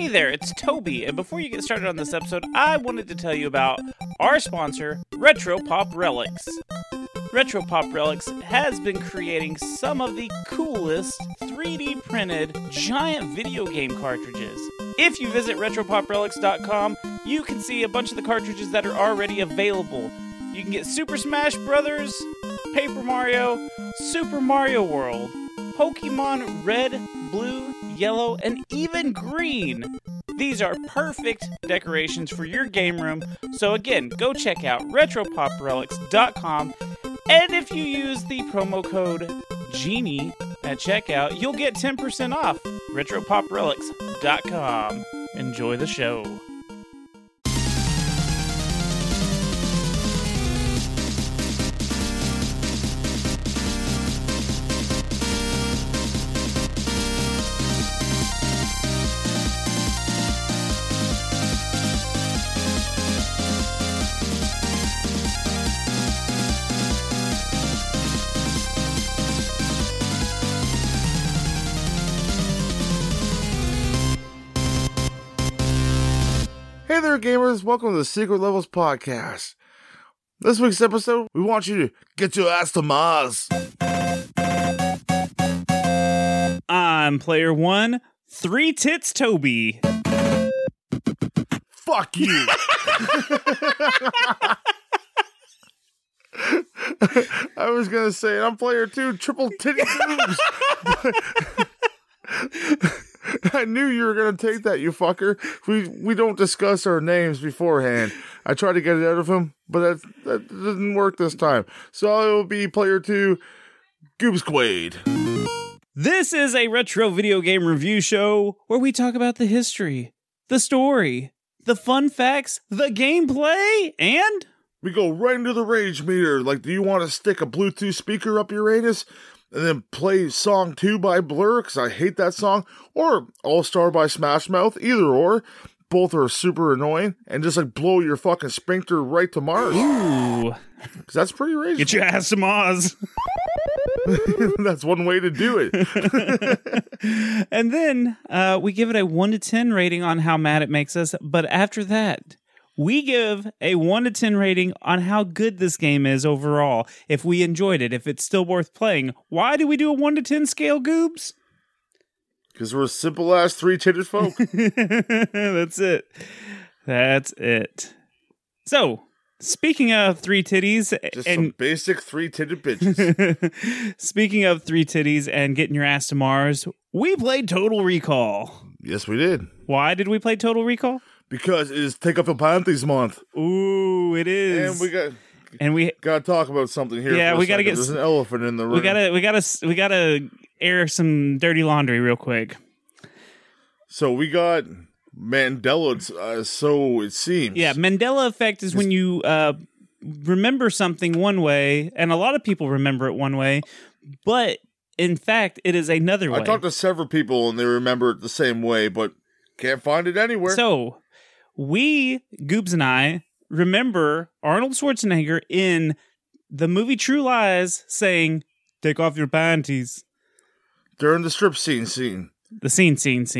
there, it's Toby, and before you get started on this episode, I wanted to tell you about our sponsor, Retro Pop Relics. Retro Pop Relics has been creating some of the coolest 3D printed giant video game cartridges. If you visit RetroPopRelics.com, you can see a bunch of the cartridges that are already available. You can get Super Smash Bros., Paper Mario, Super Mario World, Pokemon Red, Blue, Yellow, and even Green. These are perfect decorations for your game room, so again, go check out RetroPopRelics.com, and if you use the promo code GENIE at checkout, you'll get 10% off. RetroPopRelics.com. Enjoy the show. Hey there, gamers. Welcome to the Secret Levels Podcast. This week's episode, we want you to get your ass to Mars. I'm Player 1, 3 Tits Toby. Fuck you. I was going to say, I'm Player 2, Triple Titty Boobs. I knew you were going to take that, you fucker. We don't discuss our names beforehand. I tried to get it out of him, but that didn't work this time. So it will be Player 2, Goobs Quaid. This is a retro video game review show where we talk about the history, the story, the fun facts, the gameplay, and... we go right into the rage meter. Like, do you want to stick a Bluetooth speaker up your anus and then play Song 2 by Blur, because I hate that song, or All-Star by Smash Mouth, either or. Both are super annoying, and just like blow your fucking sphincter right to Mars. Ooh. Because that's pretty rage. Get your ass to Mars. That's one way to do it. And then we give it a 1 to 10 rating on how mad it makes us, but after that, we give a 1 to 10 rating on how good this game is overall. If we enjoyed it, if it's still worth playing. Why do we do a 1 to 10 scale, Goobs? Because we're simple-ass three-titted folk. That's it. That's it. So, speaking of three titties... just some basic three-titted bitches. Speaking of three titties and getting your ass to Mars, we played Total Recall. Yes, we did. Why did we play Total Recall? Because it is Take Off the Panties month. Ooh, it is. And we gotta talk about something here. Yeah, we gotta get. There's an elephant in the room. We gotta air some dirty laundry real quick. So we got Mandela. So it seems. Yeah, Mandela effect is when you remember something one way, and a lot of people remember it one way, but in fact, it is another way. I talked to several people, and they remember it the same way, but can't find it anywhere. So we, Goobs and I, remember Arnold Schwarzenegger in the movie True Lies saying, "Take off your panties." During the strip scene. The scene.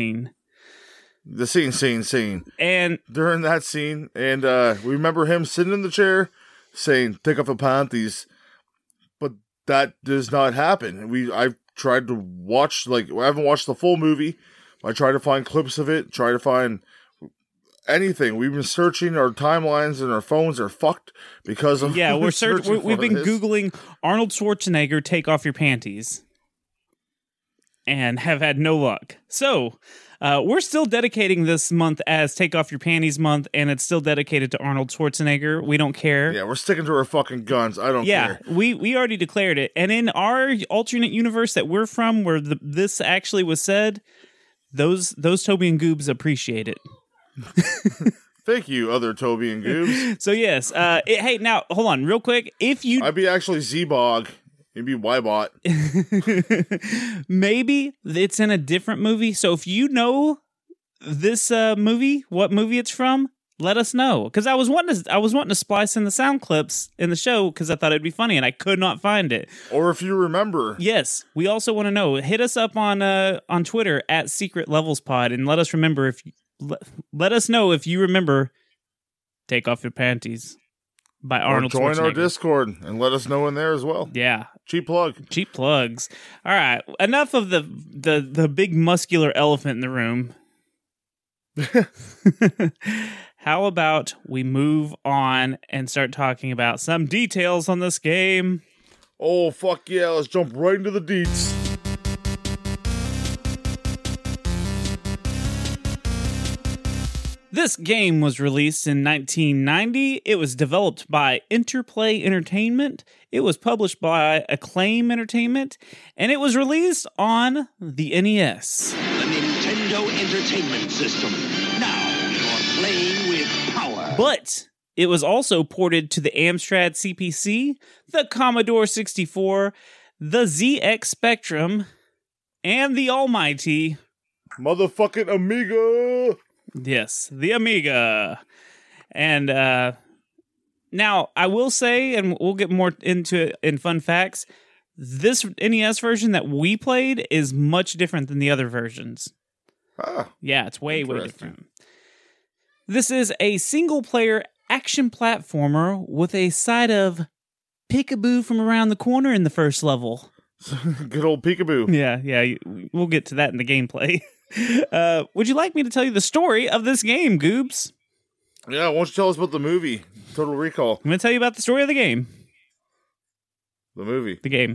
The scene. And during that scene, and we remember him sitting in the chair saying, "Take off the panties," but that does not happen. I've tried to watch, I haven't watched the full movie. I tried to find clips of it, try to find anything. We've been searching, our timelines and our phones are fucked because of... Yeah, we've been Googling Arnold Schwarzenegger, take off your panties, and have had no luck. So, we're still dedicating this month as Take Off Your Panties month, and it's still dedicated to Arnold Schwarzenegger. We don't care. Yeah, we're sticking to our fucking guns. I don't care. Yeah, we already declared it. And in our alternate universe that we're from, where this actually was said... Those Toby and Goobs appreciate it. Thank you, other Toby and Goobs. So yes, hey, now hold on, real quick. If you, I'd be actually Z-Bog. You'd be Y-Bot. Maybe it's in a different movie. So if you know this movie, what movie it's from, let us know. Because I was wanting to splice in the sound clips in the show because I thought it'd be funny, and I could not find it. Or if you remember. Yes, we also want to know. Hit us up on Twitter at Secret Levels Pod, and let us remember let us know if you remember Take Off Your Panties by Arnold Or join our Schwarzenegger. Discord and let us know in there as well. Yeah. Cheap plug. Cheap plugs. All right. Enough of the big muscular elephant in the room. How about we move on and start talking about some details on this game? Oh, fuck yeah. Let's jump right into the deets. This game was released in 1990. It was developed by Interplay Entertainment. It was published by Acclaim Entertainment. And it was released on the NES. The Nintendo Entertainment System. Now you're playing with power. But it was also ported to the Amstrad CPC, the Commodore 64, the ZX Spectrum, and the almighty... Motherfucking Amiga. Yes, the Amiga. And now, I will say, and we'll get more into it in fun facts, this NES version that we played is much different than the other versions. Ah, Yeah, it's way Interesting. different. This is a single-player action platformer with a side of peekaboo from around the corner in the first level. good old peekaboo. Yeah, we'll get to that in the gameplay. Would you like me to tell you the story of this game, Goobs? Yeah, why don't you tell us about the movie, Total Recall? I'm going to tell you about the story of the game. The movie. The game.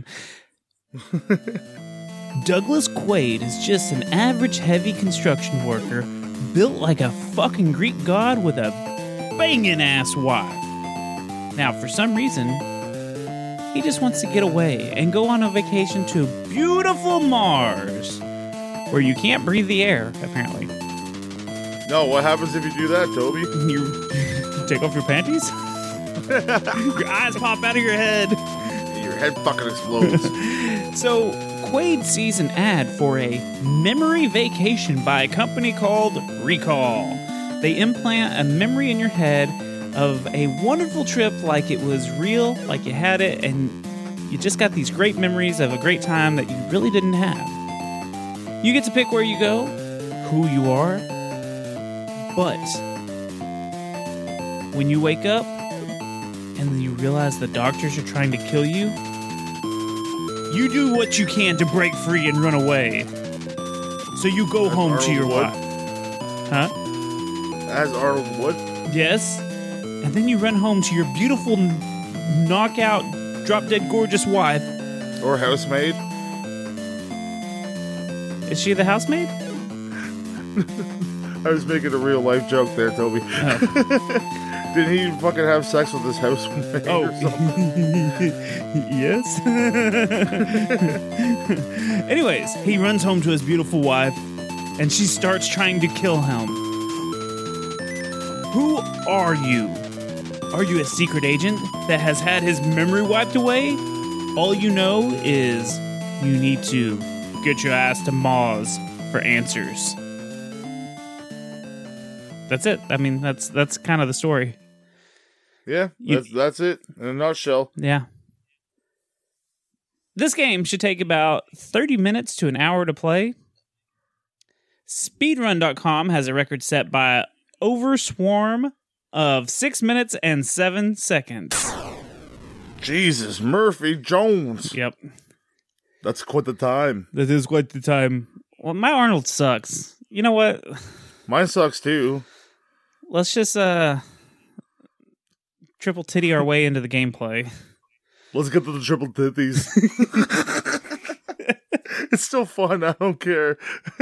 Douglas Quaid is just an average heavy construction worker built like a fucking Greek god with a banging ass wife. Now, for some reason, he just wants to get away and go on a vacation to beautiful Mars, where you can't breathe the air, apparently. No, what happens if you do that, Toby? You take off your panties? Your eyes pop out of your head. Your head fucking explodes. So, Quaid sees an ad for a memory vacation by a company called Recall. They implant a memory in your head of a wonderful trip like it was real, like you had it, and you just got these great memories of a great time that you really didn't have. You get to pick where you go, who you are, but when you wake up and then you realize the doctors are trying to kill you, you do what you can to break free and run away. So you go home to Arnold your Wood? wife. Huh? As Arnold Wood. Yes. And then you run home to your beautiful, knockout, drop-dead gorgeous wife. Or housemaid. Is she the housemaid? I was making a real life joke there, Toby. Oh. Did he fucking have sex with his housemaid or something? Yes. Anyways, he runs home to his beautiful wife, and she starts trying to kill him. Who are you? Are you a secret agent that has had his memory wiped away? All you know is you need to get your ass to Mars for answers. That's it. I mean, that's kind of the story. Yeah, that's it in a nutshell. Yeah. This game should take about 30 minutes to an hour to play. Speedrun.com has a record set by Overswarm of 6 minutes and 7 seconds. Jesus, Murphy Jones. Yep. That's quite the time. That is quite the time. Well, my Arnold sucks. You know what? Mine sucks too. Let's just triple titty our way into the gameplay. Let's get to the triple titties. It's still fun. I don't care.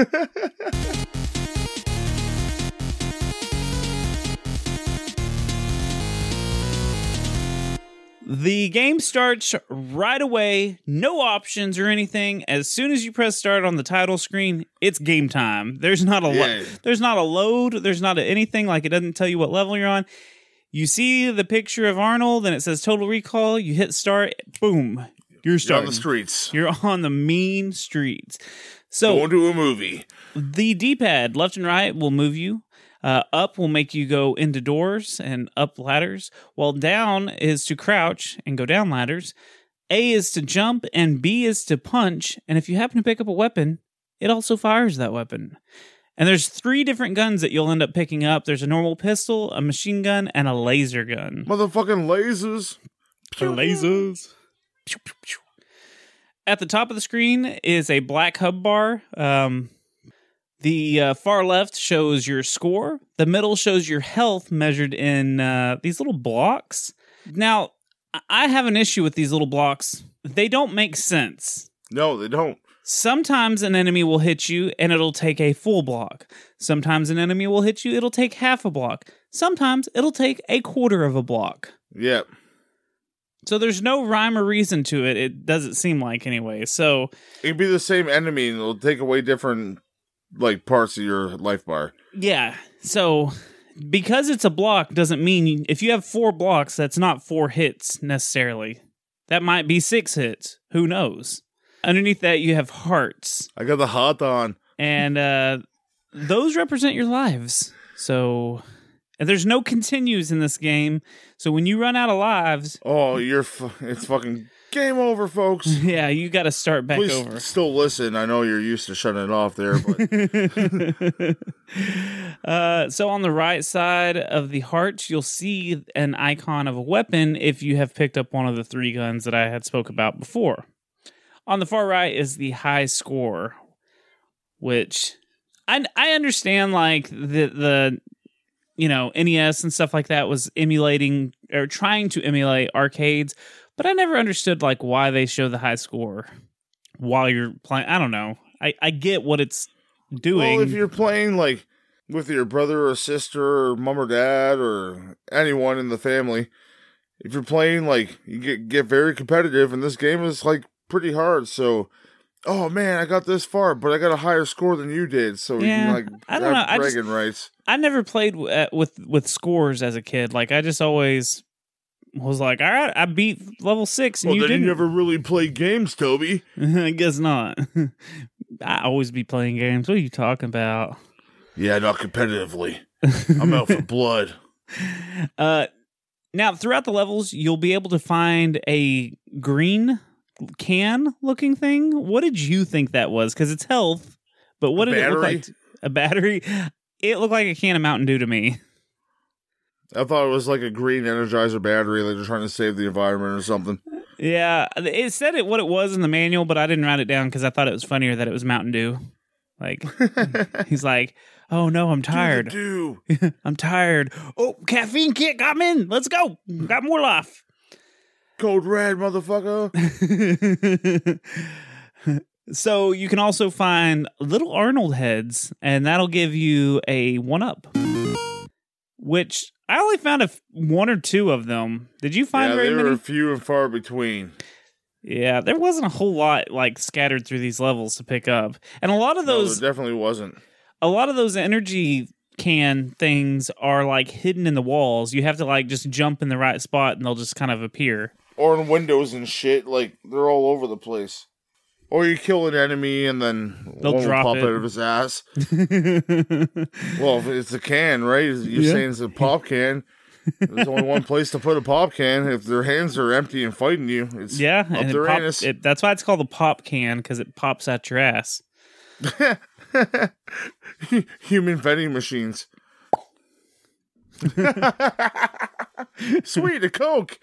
The game starts right away, no options or anything. As soon as you press start on the title screen, it's game time. There's not a there's not a load, there's not anything, like it doesn't tell you what level you're on. You see the picture of Arnold and it says Total Recall, you hit start, boom, you're starting. You're on the streets. You're on the mean streets. So Going to a movie. the D-pad, left and right, will move you. Up will make you go into doors and up ladders, while down is to crouch and go down ladders. A is to jump, and B is to punch, and if you happen to pick up a weapon, it also fires that weapon. And there's 3 different guns that you'll end up picking up. There's a normal pistol, a machine gun, and a laser gun. Motherfucking lasers. Lasers. At the top of the screen is a black hub bar. The far left shows your score. The middle shows your health measured in these little blocks. Now, I have an issue with these little blocks. They don't make sense. No, they don't. Sometimes an enemy will hit you and it'll take a full block. Sometimes an enemy will hit you, it'll take half a block. Sometimes it'll take a quarter of a block. Yep. So there's no rhyme or reason to it. It doesn't seem like anyway. So it could be the same enemy and it'll take away different parts of your life bar. Yeah. So because it's a block doesn't mean if you have 4 blocks, that's not 4 hits necessarily. That might be 6 hits. Who knows? Underneath that, you have hearts. I got the heart on. And those represent your lives. So there's no continues in this game. So when you run out of lives... Oh, it's fucking game over, folks. Yeah, you got to start back Please over. Still listen. I know you're used to shutting it off there, but... So on the right side of the hearts, you'll see an icon of a weapon if you have picked up one of the 3 guns that I had spoke about before. On the far right is the high score, which I understand like the NES and stuff like that was emulating or trying to emulate arcades, but I never understood like why they show the high score while you're playing. I don't know. I get what it's doing. Well, if you're playing like with your brother or sister or mom or dad or anyone in the family, if you're playing like you get very competitive, and this game is like pretty hard, so oh man, I got this far, but I got a higher score than you did, so yeah, you like I don't know. bragging rights. I never played with scores as a kid. Like I just always was like, all right, I beat level 6, and well, you then didn't. You never really played games, Toby. I guess not. I always be playing games. What are you talking about? Yeah, not competitively. I'm out for blood. Now, throughout the levels, you'll be able to find a green can-looking thing. What did you think that was? Because it's health, but what did it look like? A battery? It looked like a can of Mountain Dew to me. I thought it was like a green Energizer battery, like they're trying to save the environment or something. Yeah, it said what it was in the manual, but I didn't write it down because I thought it was funnier that it was Mountain Dew. Like, he's like, oh no, I'm tired. I'm tired. Oh, caffeine kick, I'm in. Let's go. Got more life. Code red, motherfucker. So you can also find little Arnold heads, and that'll give you a 1-up. Which I only found 1 or 2 of them. Did you find very many? Yeah, they were few and far between. Yeah, there wasn't a whole lot like scattered through these levels to pick up. And a lot of those... No, there definitely wasn't. A lot of those energy can things are like hidden in the walls. You have to like just jump in the right spot and they'll just kind of appear. Or in windows and shit, like they're all over the place. Or you kill an enemy and then they'll one drop will pop it out of his ass. Well, if it's a can, right? You're saying it's a pop can. There's only one place to put a pop can. If their hands are empty and fighting you, it's up their anus. That's why it's called a pop can, because it pops out your ass. Human vending machines. Sweet, a Coke.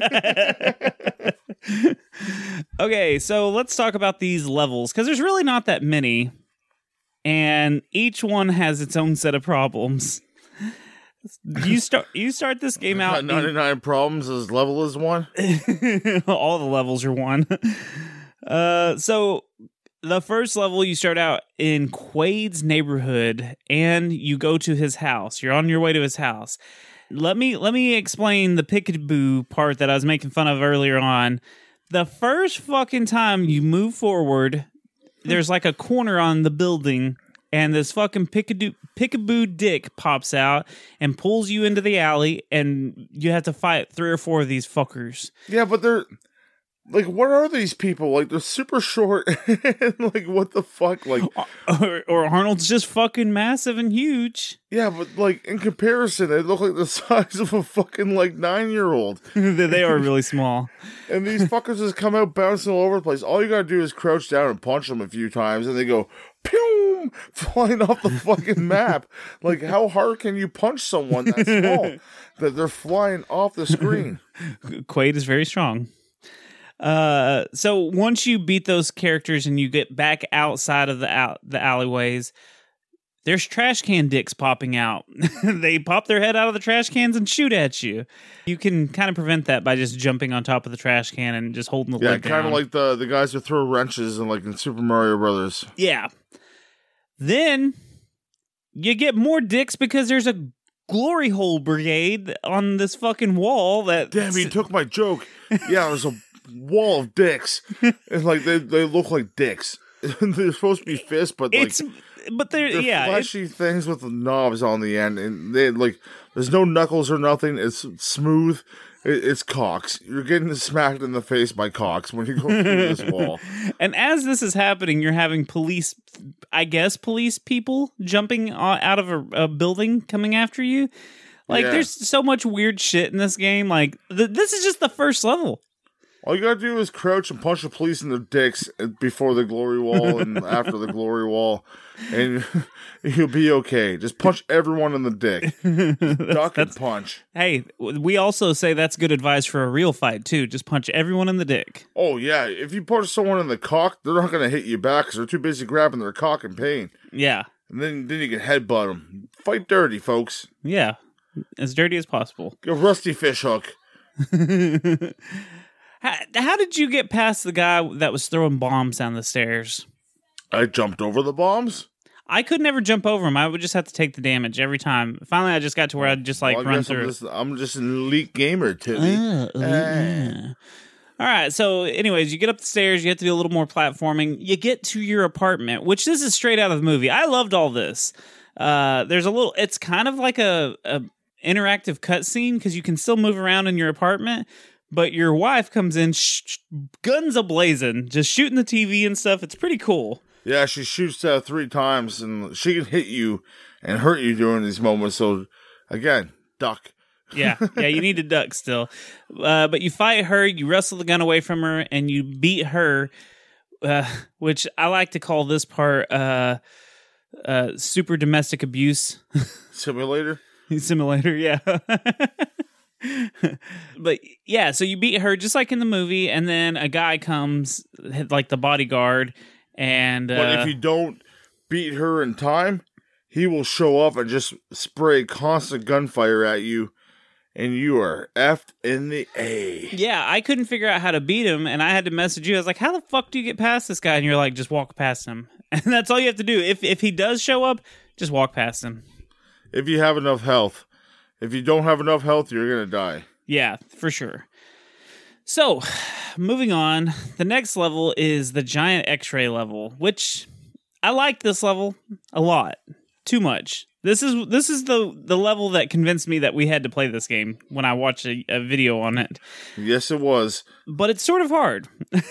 Okay, so let's talk about these levels, because there's really not that many, and each one has its own set of problems. You start this game out. 99 problems as level as 1. All the levels are 1. So the first level, you start out in Quaid's neighborhood, and you go to his house. You're on your way to his house. Let me explain the peekaboo part that I was making fun of earlier on. The first fucking time you move forward, there's like a corner on the building, and this fucking peekaboo dick pops out and pulls you into the alley, and you have to fight 3 or 4 of these fuckers. Yeah, but they're... Like, what are these people? Like, they're super short. Like, what the fuck? Like, or Arnold's just fucking massive and huge. Yeah, but, like, in comparison, they look like the size of a fucking, like, 9-year-old. They are really small. And these fuckers just come out bouncing all over the place. All you gotta do is crouch down and punch them a few times, and they go, pew, flying off the fucking map. Like, how hard can you punch someone that small that they're flying off the screen? Quaid is very strong. So once you beat those characters and you get back outside of the alleyways, there's trash can dicks popping out. They pop their head out of the trash cans and shoot at you. You can kind of prevent that by just jumping on top of the trash can and just holding the leg down. Yeah, kind of like the guys who throw wrenches in Super Mario Brothers. Yeah. Then you get more dicks because there's a glory hole brigade on this fucking wall that... Damn, he took my joke. Yeah, there's a wall of dicks. And they look like dicks. They're supposed to be fists, but they're fleshy things with knobs on the end, and there's no knuckles or nothing. It's smooth. It's cocks. You're getting smacked in the face by cocks when you go through this wall. And as this is happening, you're having police people jumping out of a building coming after you. There's so much weird shit in this game. This is just the first level. All you gotta do is crouch and punch the police in the dicks before the glory wall and after the glory wall, and you'll be okay. Just punch everyone in the dick. Duck and punch. Hey, we also say that's good advice for a real fight, too. Just punch everyone in the dick. Oh, yeah. If you punch someone in the cock, they're not gonna hit you back because they're too busy grabbing their cock in pain. Yeah. And then you can headbutt them. Fight dirty, folks. Yeah. As dirty as possible. A rusty fish hook. How did you get past the guy that was throwing bombs down the stairs? I jumped over the bombs. I could never jump over them. I would just have to take the damage every time. Finally, I just got to where I'd just run through. I'm just an elite gamer, Tilly. All right. So, anyways, you get up the stairs. You have to do a little more platforming. You get to your apartment, which this is straight out of the movie. I loved all this. There's a little. It's kind of like a interactive cutscene because you can still move around in your apartment. But your wife comes in, guns a-blazing, just shooting the TV and stuff. It's pretty cool. Yeah, she shoots 3 times, and she can hit you and hurt you during these moments. So, again, duck. Yeah, you need to duck still. But you fight her, you wrestle the gun away from her, and you beat her, which I like to call this part super domestic abuse. Simulator? Simulator, yeah. But yeah, so you beat her just like in the movie, and then a guy comes, like the bodyguard, and but if you don't beat her in time, he will show up and just spray constant gunfire at you, and you are effed in the A. Yeah, I couldn't figure out how to beat him, and I had to message you. I was like, how the fuck do you get past this guy? And you're like, just walk past him. And that's all you have to do. If he does show up, just walk past him. If you have enough health. If you don't have enough health, you're going to die. Yeah, for sure. So, moving on, the next level is the giant X-ray level, which I like this level a lot. Too much. This is the level that convinced me that we had to play this game when I watched a video on it. Yes, it was. But it's sort of hard.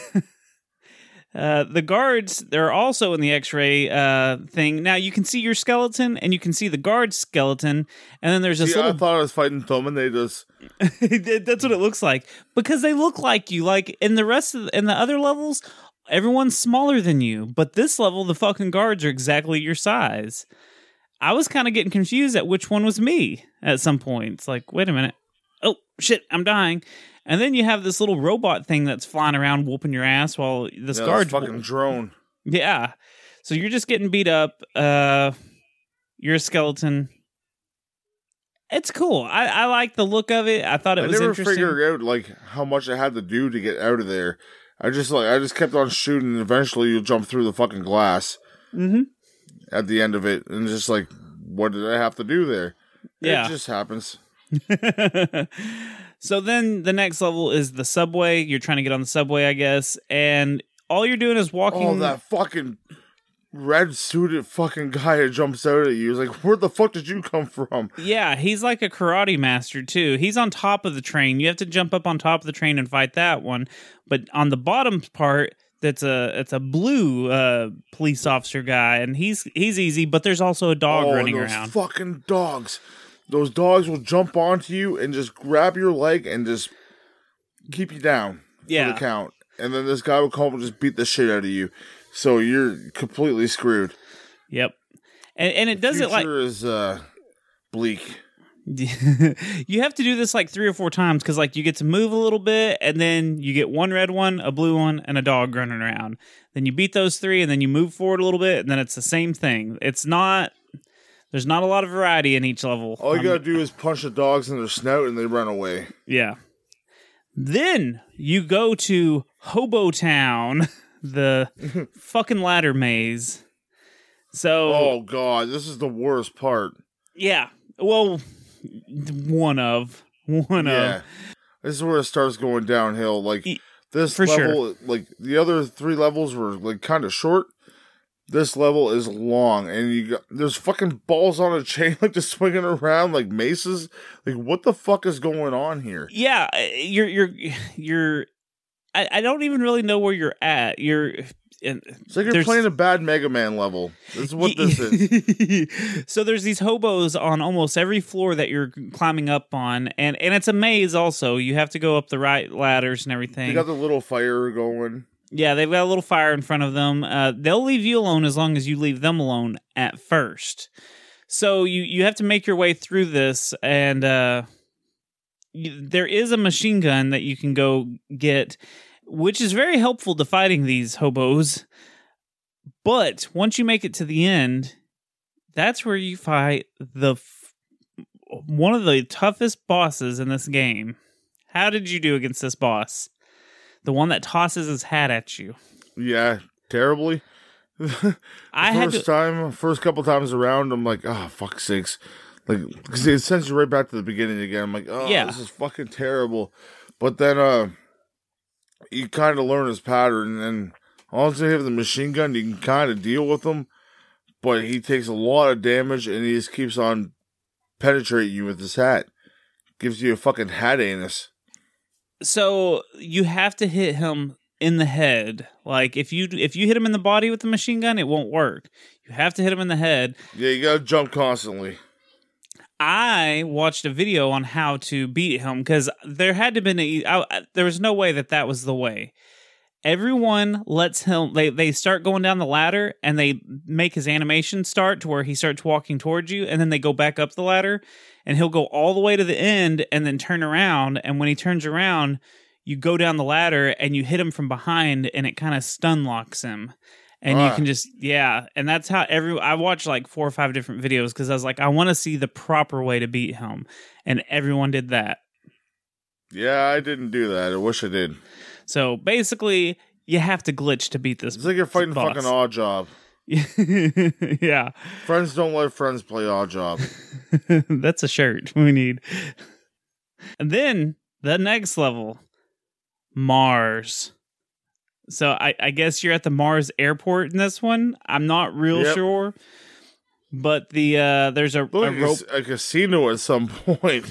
The guards, they're also in the X-ray thing. Now, you can see your skeleton, and you can see the guard's skeleton, and then there's this little... I thought I was fighting Terminators. That's what it looks like. Because they look like you. Like, in the other levels, everyone's smaller than you. But this level, the fucking guards are exactly your size. I was kind of getting confused at which one was me at some point. It's like, wait a minute. Oh, shit, I'm dying. And then you have this little robot thing that's flying around whooping your ass while this guard's... fucking drone. Yeah. So you're just getting beat up. You're a skeleton. It's cool. I like the look of it. I thought it was interesting. I never figured out how much I had to do to get out of there. I just kept on shooting, and eventually you'll jump through the fucking glass. Mm-hmm. At the end of it, and just what did I have to do there? Yeah. It just happens. So then the next level is the subway. You're trying to get on the subway, I guess, and all you're doing is walking. Oh, that fucking red suited fucking guy that jumps out at you. He's like, where the fuck did you come from? Yeah, he's like a karate master too. He's on top of the train. You have to jump up on top of the train and fight that one. But on the bottom part, it's a blue police officer guy, and he's easy. But there's also a dog running around. Fucking dogs. Those dogs will jump onto you and just grab your leg and just keep you down for the count. And then this guy will come and just beat the shit out of you. So you're completely screwed. Yep. And it does it like... Future is bleak. You have to do this like 3 or 4 times because like you get to move a little bit and then you get one red one, a blue one, and a dog running around. Then you beat those 3 and then you move forward a little bit and then it's the same thing. There's not a lot of variety in each level. All you gotta do is punch the dogs in their snout and they run away. Yeah. Then you go to Hobo Town, the fucking ladder maze. So, oh god, this is the worst part. Yeah. Well, one of. This is where it starts going downhill. Like this for level, sure. Like the other 3 levels were like kind of short. This level is long, and there's fucking balls on a chain like just swinging around like maces. Like what the fuck is going on here? Yeah, you're. I don't even really know where you're at. It's like you're playing a bad Mega Man level. This is what this is. So there's these hobos on almost every floor that you're climbing up on, and it's a maze also. You have to go up the right ladders and everything. You got the little fire going. Yeah, they've got a little fire in front of them. They'll leave you alone as long as you leave them alone at first. So you have to make your way through this, and there is a machine gun that you can go get, which is very helpful to fighting these hobos. But once you make it to the end, that's where you fight one of the toughest bosses in this game. How did you do against this boss? The one that tosses his hat at you. Yeah, terribly. First couple times around, I'm like, oh, fuck sakes. Like, because it sends you right back to the beginning again. I'm like, oh, yeah. This is fucking terrible. But then, you kind of learn his pattern, and once you have the machine gun, you can kind of deal with him. But he takes a lot of damage, and he just keeps on penetrating you with his hat. Gives you a fucking hat anus. So you have to hit him in the head. Like if you hit him in the body with the machine gun, it won't work. You have to hit him in the head. Yeah, you gotta jump constantly. I watched a video on how to beat him because there had to been there was no way that was the way. Everyone lets him. They start going down the ladder and they make his animation start to where he starts walking towards you, and then they go back up the ladder, and he'll go all the way to the end and then turn around. And when he turns around, you go down the ladder and you hit him from behind, and it kind of stun locks him. And you can just and that's how I watched like 4 or 5 different videos because I was like, I want to see the proper way to beat him, and everyone did that. Yeah, I didn't do that. I wish I did. So basically, you have to glitch to beat this. It's like you're fighting boss. fucking Oddjob. Yeah. Friends don't let friends play Oddjob. That's a shirt we need. And then the next level, Mars. So I guess you're at the Mars airport in this one. I'm not real sure. But there's a casino at some point.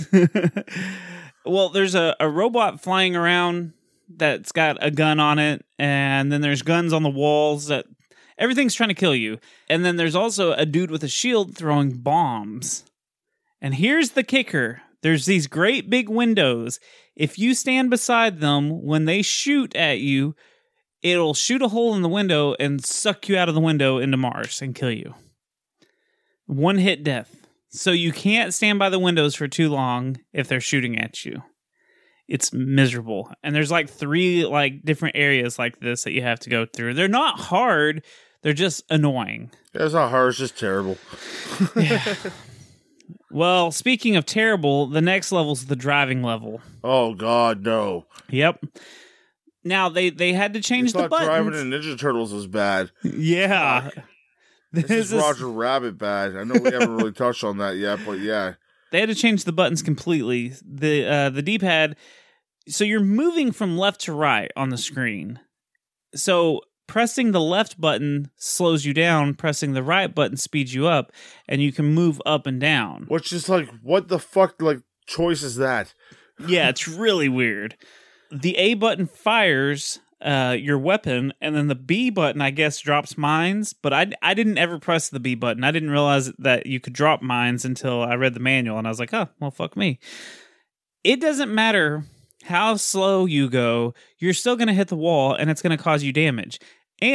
Well, there's a robot flying around that's got a gun on it, and then there's guns on the walls that everything's trying to kill you. And then there's also a dude with a shield throwing bombs. And here's the kicker. There's these great big windows. If you stand beside them, when they shoot at you, it'll shoot a hole in the window and suck you out of the window into Mars and kill you. 1-hit death. So you can't stand by the windows for too long if they're shooting at you. It's miserable. And there's like 3 like different areas like this that you have to go through. They're not hard. They're just annoying. Yeah, it's not hard. It's just terrible. Yeah. Well, speaking of terrible, the next level's the driving level. Oh, God, no. Yep. Now, they had to change the buttons. Driving in Ninja Turtles was bad. Yeah. This is Roger Rabbit bad. I know we haven't really touched on that yet, but yeah. They had to change the buttons completely. The D-pad, so you're moving from left to right on the screen. So pressing the left button slows you down, pressing the right button speeds you up, and you can move up and down. Which is like, what the fuck choice is that? Yeah, it's really weird. The A button fires your weapon, and then the B button, I guess, drops mines, but I didn't ever press the B button. I didn't realize that you could drop mines until I read the manual, and I was like, oh, well, fuck me. It doesn't matter how slow you go, you're still going to hit the wall, and it's going to cause you damage. And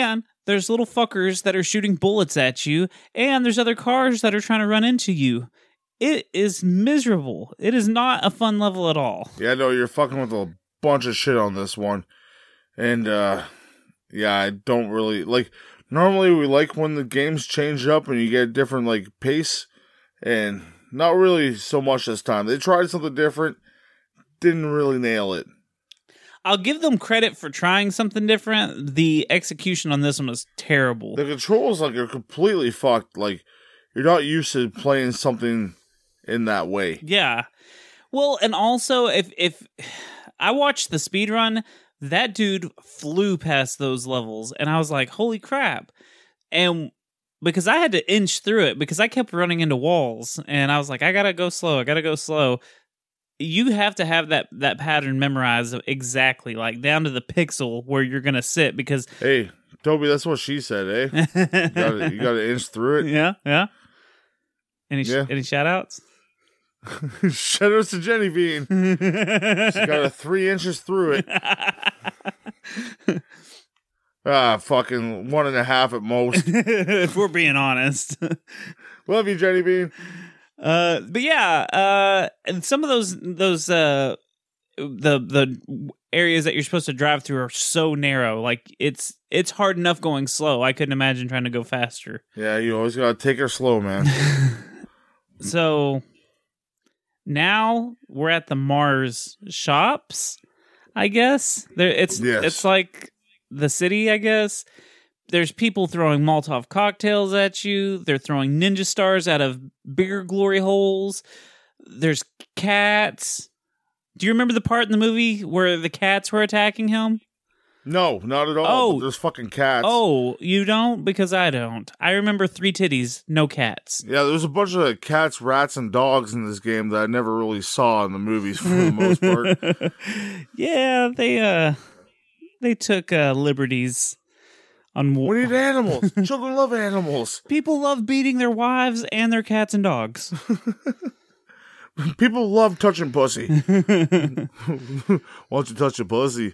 there's little fuckers that are shooting bullets at you, and there's other cars that are trying to run into you. It is miserable. It is not a fun level at all. Yeah, no, you're fucking with a bunch of shit on this one. And, yeah, I don't really, like, normally we like when the games change up and you get a different, like, pace. And not really so much this time. They tried something different, didn't really nail it. I'll give them credit for trying something different. The execution on this one was terrible. The controls, like, are completely fucked. Like, you're not used to playing something in that way. Yeah. Well, and also, if I watched the speedrun, that dude flew past those levels, and I was like, holy crap. And because I had to inch through it, because I kept running into walls, and I was like, I gotta go slow. You have to have that pattern memorized exactly, like down to the pixel where you're gonna sit, because... Hey, Toby, that's what she said, eh? you gotta inch through it. Yeah. Any shout-outs? Shout outs to Jenny Bean. She got 3 inches through it. Fucking 1.5 at most. If we're being honest. Love you, Jenny Bean. But yeah, and some of those the areas that you're supposed to drive through are so narrow. Like it's hard enough going slow. I couldn't imagine trying to go faster. Yeah, you always gotta take her slow, man. So now we're at the Mars shops, I guess. It's like the city, I guess. There's people throwing Molotov cocktails at you. They're throwing ninja stars out of bigger glory holes. There's cats. Do you remember the part in the movie where the cats were attacking him? No, not at all. Oh. There's fucking cats. Oh, you don't? Because I don't. I remember 3 titties, no cats. Yeah, there's a bunch of cats, rats, and dogs in this game that I never really saw in the movies for the most part. Yeah, they took liberties. We need animals. Children love animals. People love beating their wives and their cats and dogs. People love touching pussy. Why don't you touch your pussy?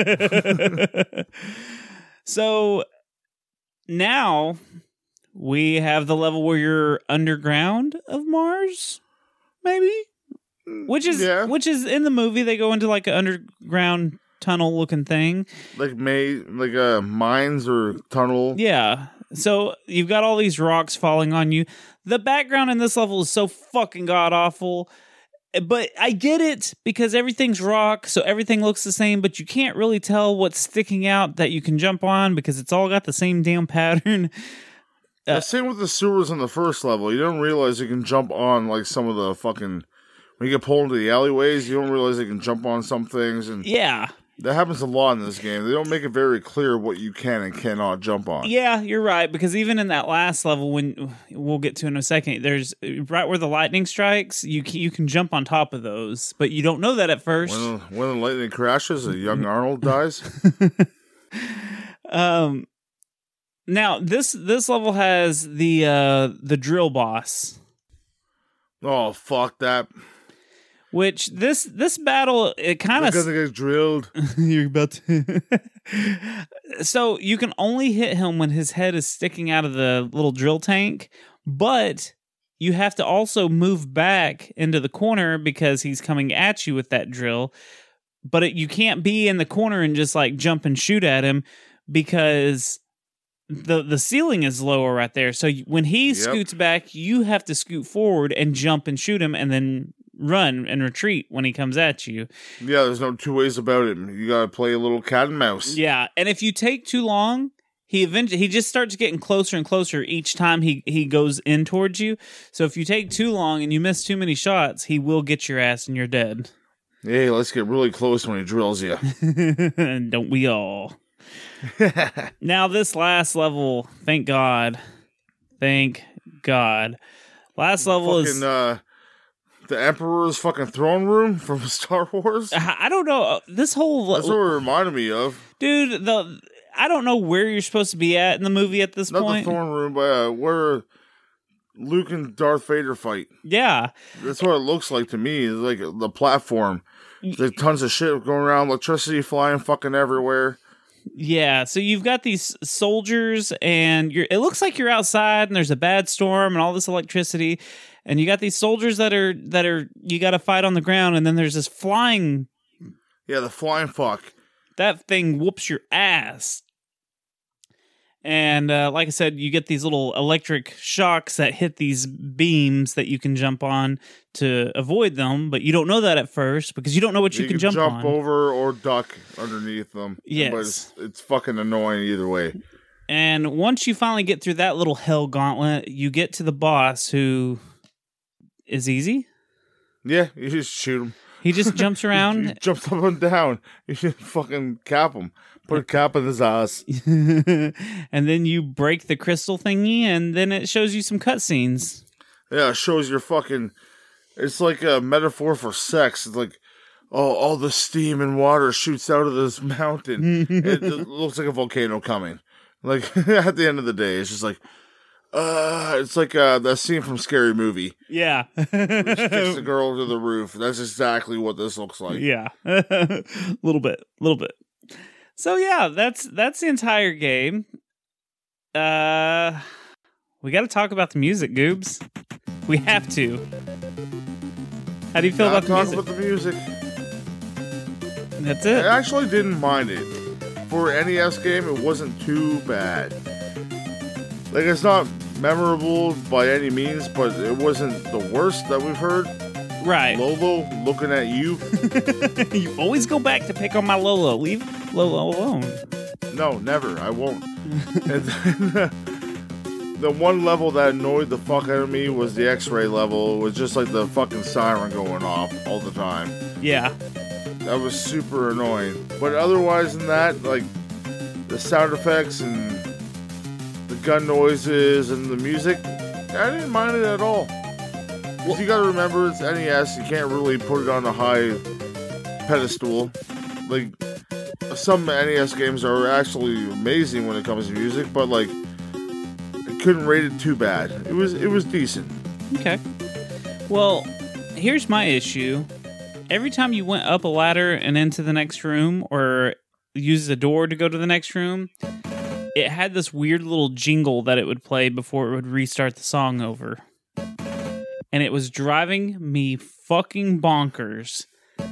So now we have the level where you're underground of Mars, maybe? Which is in the movie. They go into like an underground tunnel looking thing, like mines or tunnel. Yeah. So you've got all these rocks falling on you. The background in this level is so fucking god awful, but I get it because everything's rock, so everything looks the same, but you can't really tell what's sticking out that you can jump on because it's all got the same damn pattern. Same with the sewers in the first level. You don't realize you can jump on like some of the fucking, when you get pulled into the alleyways, you don't realize you can jump on some things. And yeah. That happens a lot in this game. They don't make it very clear what you can and cannot jump on. Yeah, you're right. Because even in that last level, when we'll get to in a second, there's right where the lightning strikes, you can jump on top of those, but you don't know that at first. When the lightning crashes, a young Arnold dies. Now this level has the drill boss. Oh, fuck that. Which this battle, it kind of... Because it gets drilled. You're about to... So you can only hit him when his head is sticking out of the little drill tank, but you have to also move back into the corner because he's coming at you with that drill. But you can't be in the corner and just like jump and shoot at him because the ceiling is lower right there. So when he scoots back, you have to scoot forward and jump and shoot him and then run and retreat when he comes at you. Yeah, there's no two ways about it. You gotta play a little cat and mouse. Yeah, and if you take too long, he just starts getting closer and closer each time he goes in towards you. So if you take too long and you miss too many shots, he will get your ass and you're dead. Hey, let's get really close when he drills you. Don't we all? Now this last level, thank God. Last level is the Emperor's fucking throne room from Star Wars. I don't know. This whole that's what it reminded me of, dude. I don't know where you're supposed to be at in the movie at this point. Not the throne room, but where Luke and Darth Vader fight. Yeah, that's what it looks like to me. It's like the platform. There's tons of shit going around, electricity flying fucking everywhere. Yeah, so you've got these soldiers, and it looks like you're outside, and there's a bad storm, and all this electricity, and you got these soldiers that are you got to fight on the ground, and then there's this flying. Yeah, the flying fuck. That thing whoops your ass. And like I said, you get these little electric shocks that hit these beams that you can jump on to avoid them, but you don't know that at first because you don't know what you can jump on. Over or duck underneath them. Yes. But it's fucking annoying either way. And once you finally get through that little hell gauntlet, you get to the boss, who is easy. Yeah, you just shoot him. He just jumps around. He jumps up and down. You should fucking cap him. Put a cap in his ass. And then you break the crystal thingy, and then it shows you some cutscenes. Yeah, it shows your fucking... It's like a metaphor for sex. It's like, oh, all the steam and water shoots out of this mountain. It looks like a volcano coming. Like, at the end of the day, it's just like... it's like that scene from Scary Movie. Yeah. Which takes the girl to the roof. That's exactly what this looks like. Yeah. Little bit. So yeah, that's the entire game. We got to talk about the music, Goobs. We have to. How do you feel about the music? Talk about the music. That's it. I actually didn't mind it. For an NES game, it wasn't too bad. Like, it's not memorable by any means, but it wasn't the worst that we've heard. Right. Lolo, looking at you. You always go back to pick on my Lolo. Leave Lolo alone. No, never. I won't. And then, the one level that annoyed the fuck out of me was the X-ray level. It was just like the fucking siren going off all the time. Yeah. That was super annoying. But otherwise than that, like, the sound effects and the gun noises and the music, I didn't mind it at all. Because you gotta remember, it's NES, you can't really put it on a high pedestal. Like, some NES games are actually amazing when it comes to music, but like, I couldn't rate it too bad. It was decent. Okay. Well, here's my issue. Every time you went up a ladder and into the next room, or used a door to go to the next room, it had this weird little jingle that it would play before it would restart the song over. And it was driving me fucking bonkers.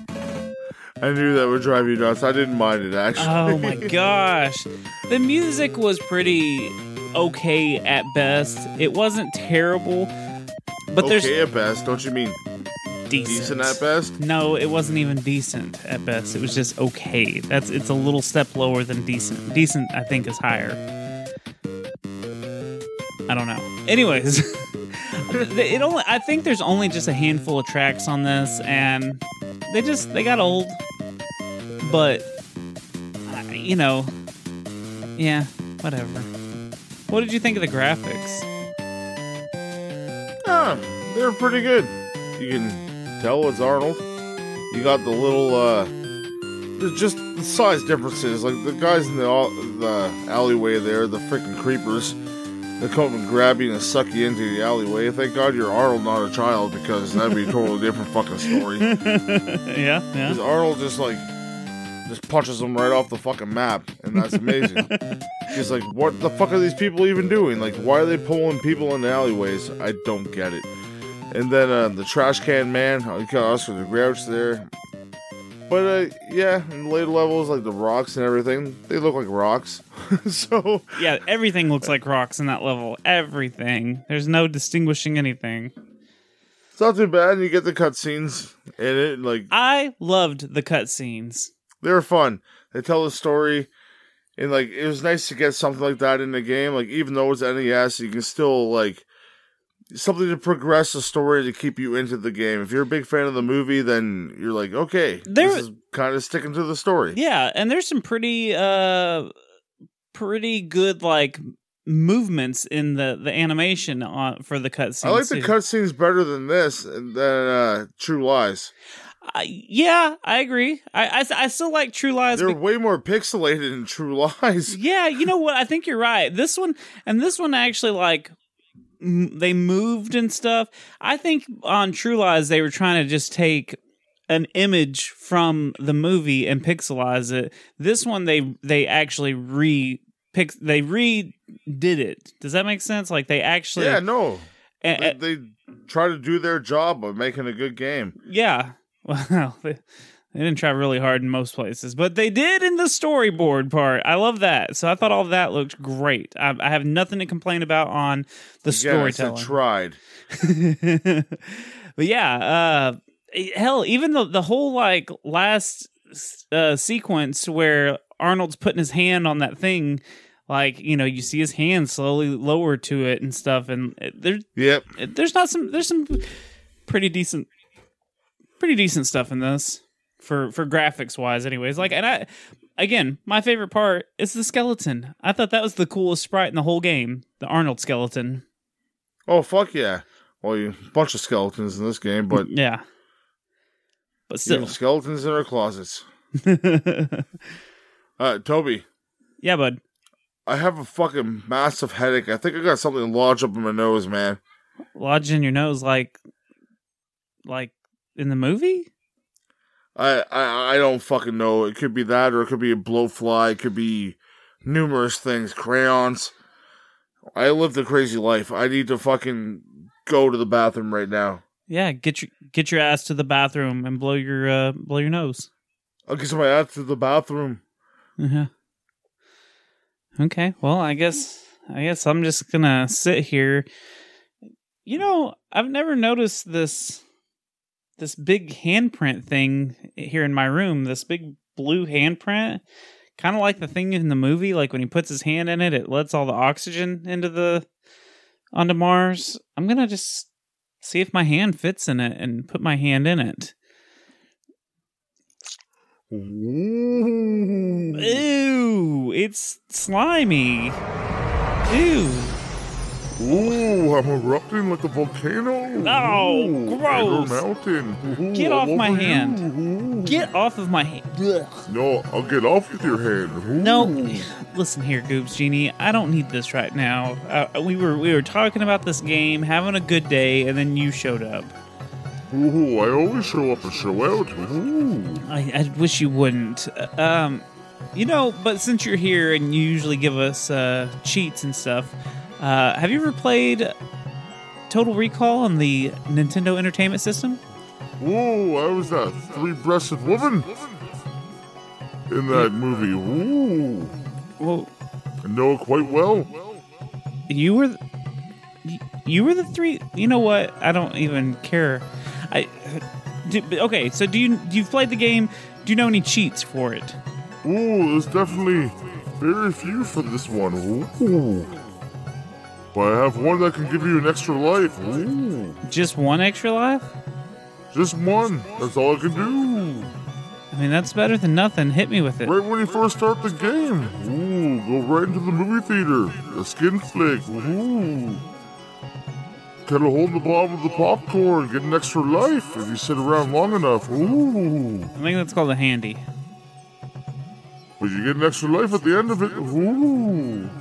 I knew that would drive you nuts. I didn't mind it, actually. Oh my gosh. The music was pretty okay at best. It wasn't terrible. But okay at best? Don't you mean decent at best? No, it wasn't even decent at best. It was just okay. It's a little step lower than decent. Decent, I think, is higher. I don't know. Anyways, I think there's only just a handful of tracks on this, and they got old. But yeah, whatever. What did you think of the graphics? They're pretty good. You can tell it's Arnold. You got the little, there's just the size differences. Like, the guys in the alleyway there, the freaking creepers, they come and grab you and suck you into the alleyway. Thank God you're Arnold, not a child, because that'd be a totally different fucking story. Yeah. Because Arnold just punches them right off the fucking map, and that's amazing. He's like, what the fuck are these people even doing? Like, why are they pulling people in the alleyways? I don't get it. And then the trash can man, you got Oscar the Grouch there. But yeah, in the later levels, like the rocks and everything, they look like rocks. So yeah, everything looks like rocks in that level. Everything. There's no distinguishing anything. It's not too bad. You get the cutscenes in it. Like, I loved the cutscenes. They were fun. They tell the story, and like, it was nice to get something like that in the game. Like, even though it's NES, you can still like something to progress the story to keep you into the game. If you're a big fan of the movie, then you're like, okay, this is kind of sticking to the story. Yeah, and there's some pretty good like movements in the animation for the cutscenes. I like the cutscenes better than this, than True Lies. Yeah, I agree. I still like True Lies. They're way more pixelated in True Lies. Yeah, you know what? I think you're right. This one actually, like, they moved and stuff. I think on True Lies they were trying to just take an image from the movie and pixelize it. This one they actually redid it. Does that make sense? Like they actually they try to do their job of making a good game. Yeah. Well, they didn't try really hard in most places, but they did in the storyboard part. I love that. So I thought all that looked great. I have nothing to complain about on the storytelling. I tried. But yeah, hell, even the whole like last sequence where Arnold's putting his hand on that thing, like, you know, you see his hand slowly lower to it and stuff, and there's some pretty decent stuff in this for graphics wise, anyways. Like, and again, my favorite part is the skeleton. I thought that was the coolest sprite in the whole game, the Arnold skeleton. Oh fuck yeah! Well, a bunch of skeletons in this game, but yeah, but still skeletons in our closets. Toby. Yeah, bud. I have a fucking massive headache. I think I got something lodged up in my nose, man. Lodged in your nose, like in the movie? I don't fucking know. It could be that, or it could be a blowfly. It could be numerous things. Crayons. I lived a crazy life. I need to fucking go to the bathroom right now. Yeah, get your ass to the bathroom and blow your nose. I'll get my ass to the bathroom. Uh-huh. Okay, well, I guess I'm just gonna sit here. You know, I've never noticed this big handprint thing here in my room. This big blue handprint, kind of like the thing in the movie. Like when he puts his hand in it, it lets all the oxygen onto Mars. I'm gonna just see if my hand fits in it and put my hand in it. Ew, it's slimy. Ew. Ooh, I'm erupting like a volcano. Oh, ooh, gross. Mountain. Ooh, get off my hand. Ooh. Get off of my hand. No, I'll get off with your hand. Ooh. No, listen here, Goobs Genie. I don't need this right now. We were talking about this game, having a good day, and then you showed up. Ooh, I always show up and show out. Ooh. I wish you wouldn't. You know, but since you're here and you usually give us cheats and stuff, have you ever played Total Recall on the Nintendo Entertainment System? Whoa, I was that three-breasted woman in that movie. Ooh. Well, I know it quite well. You were the three. You know what? I don't even care. Okay, so you've played the game? Do you know any cheats for it? Ooh, there's definitely very few for this one. Ooh. But I have one that can give you an extra life. Ooh. Just one extra life? Just one. That's all I can do. I mean, that's better than nothing. Hit me with it. Right when you first start the game. Ooh, go right into the movie theater. A skin flick. Ooh. Get a hold of the bottom of the popcorn. Get an extra life if you sit around long enough. Ooh. I think that's called a handy. But you get an extra life at the end of it. Ooh.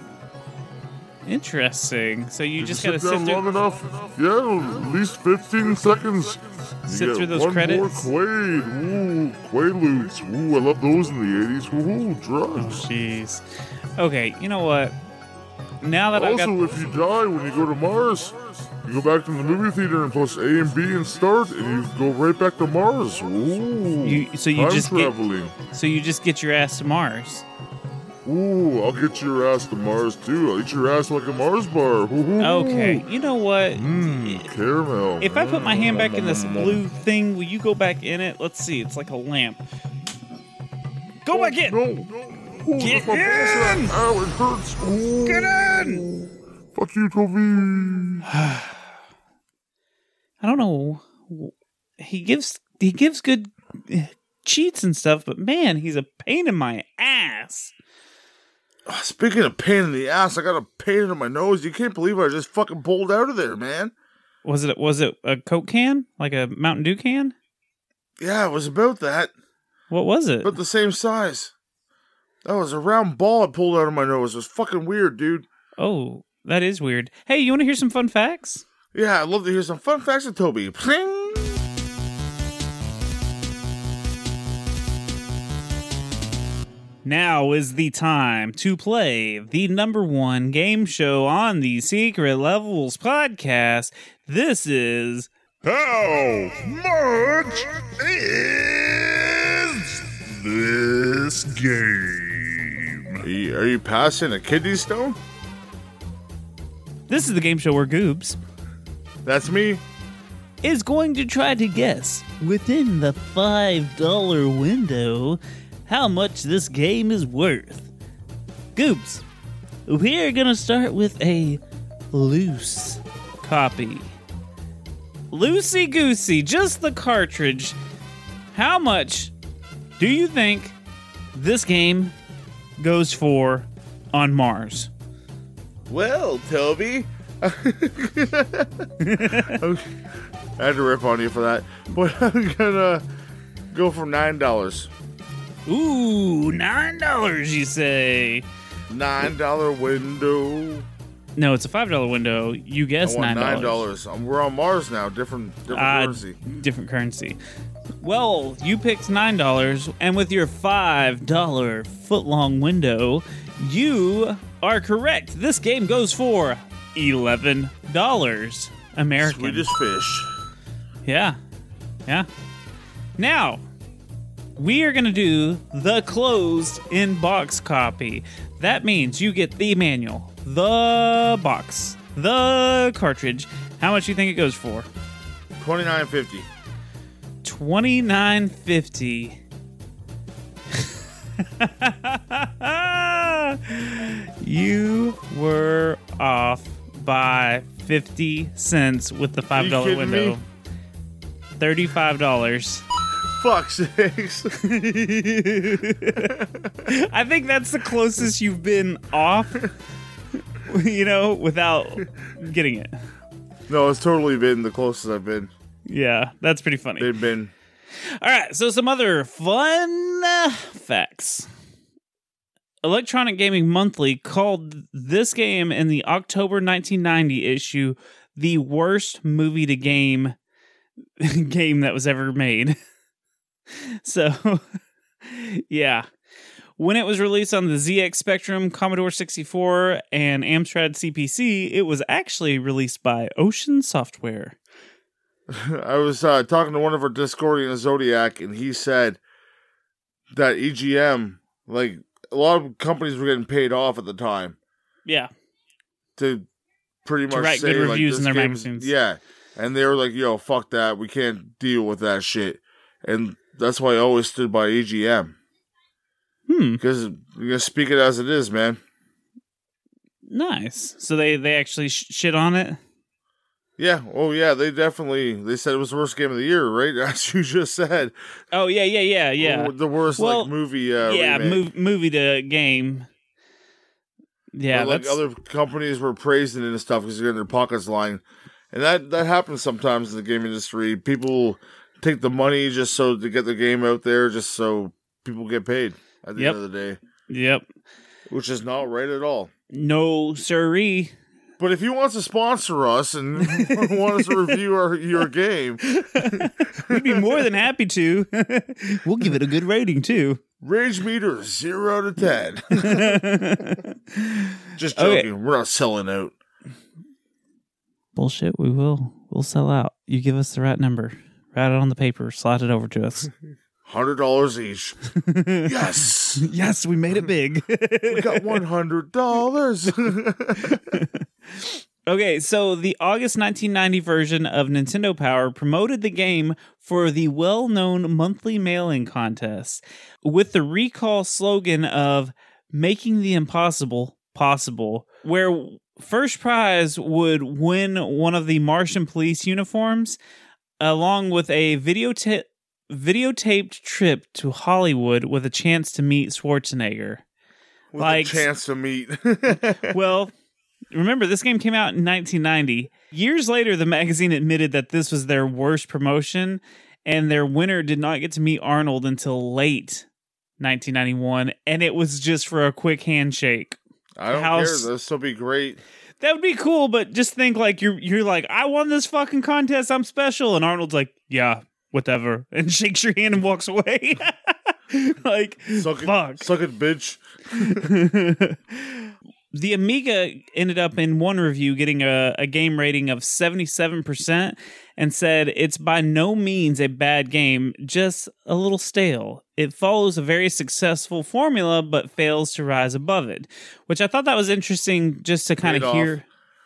Interesting. So you just gotta sit sit down through long enough. Yeah, at least 15 seconds. Sit through those one credits. More Quaid. Ooh, Quaaludes. Ooh, I love those in the 80s. Ooh, drugs. Oh, jeez. Okay, you know what? Now that also, I got... if you die when you go to Mars, you go back to the movie theater and push A and B and start, and you go right back to Mars. Ooh. Time traveling. So you just get your ass to Mars. Ooh, I'll get your ass to Mars too. I'll eat your ass like a Mars bar. Ooh. Okay, you know what? Caramel. If I put my hand back in this blue thing, will you go back in it? Let's see. It's like a lamp. Go back in. No. Ooh, Get in. Ow, it hurts. Ooh. Get in. Fuck you, Toby. I don't know. He gives good cheats and stuff, but man, he's a pain in my ass. Speaking of pain in the ass, I got a pain in my nose. You can't believe I just fucking pulled out of there, man. Was it a Coke can? Like a Mountain Dew can? Yeah, it was about that. What was it? About the same size. That was a round ball I pulled out of my nose. It was fucking weird, dude. Oh, that is weird. Hey, you want to hear some fun facts? Yeah, I'd love to hear some fun facts with Toby. Pling! Now is the time to play the #1 game show on the Secret Levels podcast. This is How much is this game? Are you passing a kidney stone? the game show where Goobs That's me. is going to try to guess within the $5 window how much this game is worth. Goobs, we're gonna start with a loose copy. Loosey goosey, just the cartridge. How much do you think this game goes for on Mars? Well, Toby. I had to rip on you for that. But I'm gonna go for $9. Ooh, $9, you say? $9 window. No, it's a $5 window. You guess I want $9. $9. We're on Mars now. Different currency. Different currency. Well, you picked $9, and with your $5 footlong window, you are correct. This game goes for $11 American. Swedish fish. Yeah. Now, we are going to do the closed in-box copy. That means you get the manual, the box, the cartridge. How much do you think it goes for? $29.50. $29.50. You were off by 50 cents with the $5 kidding window. me? $35. Fuck sakes. I think that's the closest you've been off, without getting it. No, it's totally been the closest I've been. Yeah, that's pretty funny. They've been. All right, so some other fun facts. Electronic Gaming Monthly called this game in the October 1990 issue the worst movie to game that was ever made. So, yeah. When it was released on the ZX Spectrum, Commodore 64, and Amstrad CPC, it was actually released by Ocean Software. I was talking to one of our Discordian Zodiac, and he said that EGM, like, a lot of companies were getting paid off at the time. Yeah. To pretty much write say, good reviews this in their game's- magazines. Yeah. And they were like, yo, fuck that. We can't deal with that shit. And that's why I always stood by EGM. Because you're going to speak it as it is, man. Nice. So they actually shit on it? Yeah. Oh, yeah. They said it was the worst game of the year, right? As you just said. Oh, yeah. The worst, movie remake. Movie to game. Yeah, but, that's... other companies were praising it and stuff because they're getting their pockets lined. And that happens sometimes in the game industry. People take the money just so to get the game out there, just so people get paid at the end of the day. Yep. Which is not right at all. No, sirree. But if you want to sponsor us and want us to review your game, we'd be more than happy to. We'll give it a good rating, too. Rage meter 0 to 10. Just joking. Okay. We're not selling out. Bullshit, we will. We'll sell out. You give us the right number. Write it on the paper. Slide it over to us. $100 each. Yes. Yes, we made it big. We got $100. Okay, so the August 1990 version of Nintendo Power promoted the game for the well-known monthly mailing contest with the recall slogan of making the impossible possible, where first prize would win one of the Martian police uniforms along with a videotaped trip to Hollywood with a chance to meet Schwarzenegger. With a chance to meet. Well, remember, this game came out in 1990. Years later, the magazine admitted that this was their worst promotion, and their winner did not get to meet Arnold until late 1991, and it was just for a quick handshake. I don't care. That'll still be great. That would be cool, but just think like you're like, I won this fucking contest, I'm special, and Arnold's like, yeah, whatever, and shakes your hand and walks away. Like, Suck fuck. it, bitch. The Amiga ended up in one review getting a game rating of 77% and said it's by no means a bad game, just a little stale. It follows a very successful formula but fails to rise above it, which I thought that was interesting just to kind of hear.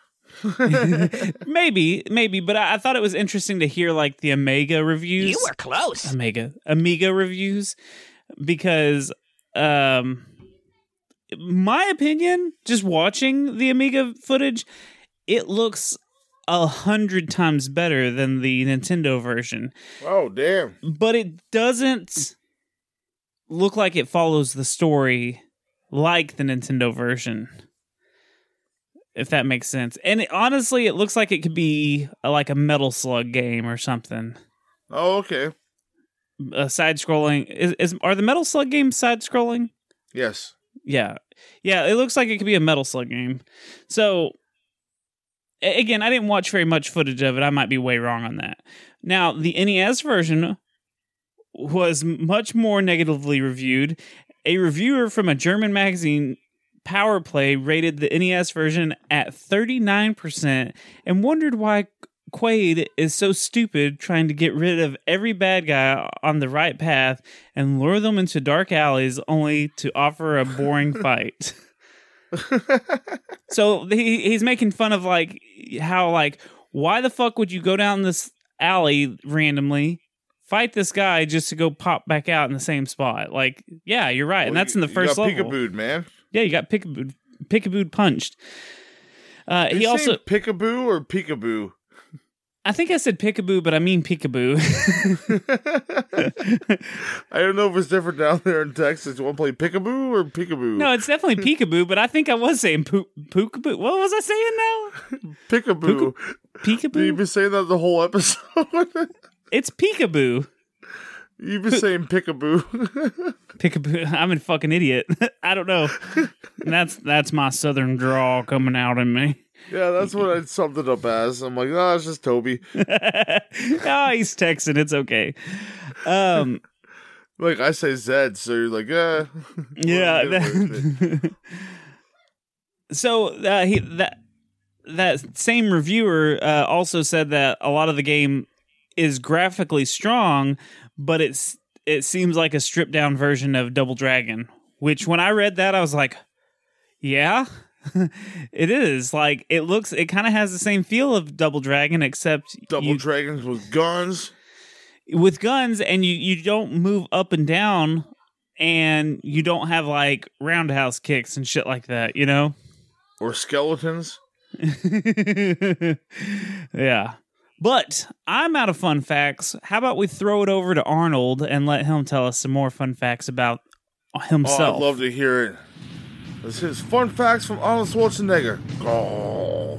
maybe, but I thought it was interesting to hear like the Amiga reviews. You were close. Amiga reviews, because my opinion, just watching the Amiga footage, it looks 100 times better than the Nintendo version. Oh, damn. But it doesn't look like it follows the story like the Nintendo version, if that makes sense. And honestly, it looks like it could be like a Metal Slug game or something. Oh, okay. Side-scrolling. Are the Metal Slug games side-scrolling? Yes. Yeah, it looks like it could be a Metal Slug game. So, again, I didn't watch very much footage of it. I might be way wrong on that. Now, the NES version was much more negatively reviewed. A reviewer from a German magazine, Power Play, rated the NES version at 39% and wondered why Quaid is so stupid trying to get rid of every bad guy on the right path and lure them into dark alleys only to offer a boring fight. So he's making fun of like how like, why the fuck would you go down this alley randomly, fight this guy just to go pop back out in the same spot? Like, yeah, you're right. And that's in the first level. You got peekabooed, man. Yeah, you got peekabooed punched. He also peekaboo or peekaboo? I think I said peekaboo, but I mean peekaboo. I don't know if it's different down there in Texas. You want to play peekaboo or peekaboo? No, it's definitely peekaboo, but I think I was saying pookaboo. What was I saying now? Peekaboo. Peekaboo? You've been saying that the whole episode. It's peekaboo. You've been saying peekaboo. Peekaboo. I'm a fucking idiot. I don't know. That's my southern drawl coming out in me. Yeah, that's what I summed it up as. I'm like, oh, it's just Toby. He's Texan. It's okay. Like I say Zed, so you're like, yeah. So that same reviewer also said that a lot of the game is graphically strong, but it seems like a stripped down version of Double Dragon. Which when I read that, I was like, yeah. It is like it kind of has the same feel of Double Dragon, except Double Dragons with guns, and you don't move up and down, and you don't have like roundhouse kicks and shit like that, you know, or skeletons. Yeah, but I'm out of fun facts. How about we throw it over to Arnold and let him tell us some more fun facts about himself? Oh, I'd love to hear it. This is fun facts from Arnold Schwarzenegger. Oh.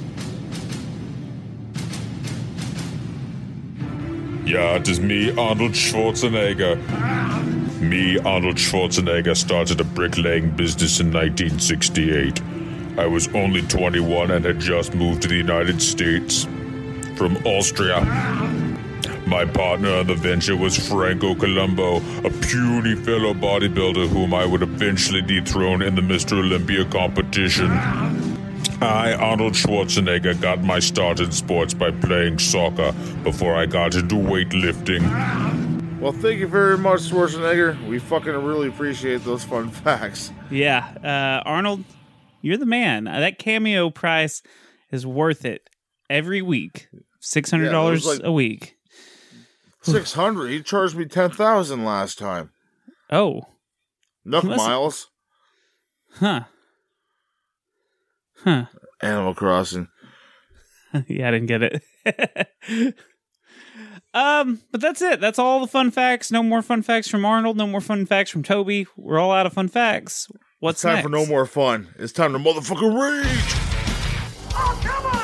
Yeah, it is me, Arnold Schwarzenegger. Me, Arnold Schwarzenegger, started a bricklaying business in 1968. I was only 21 and had just moved to the United States from Austria. My partner on the venture was Franco Columbo, a puny fellow bodybuilder whom I would eventually dethrone in the Mr. Olympia competition. I, Arnold Schwarzenegger, got my start in sports by playing soccer before I got into weightlifting. Well, thank you very much, Schwarzenegger. We fucking really appreciate those fun facts. Yeah, Arnold, you're the man. That cameo price is worth it every week. $600 a week. 600. He charged me 10,000 last time. Oh, Nook Miles. Huh. Animal Crossing. Yeah, I didn't get it. But that's it. That's all the fun facts. No more fun facts from Arnold. No more fun facts from Toby. We're all out of fun facts. What's it's time next? for no more fun. It's time to motherfucking rage. Oh, come on!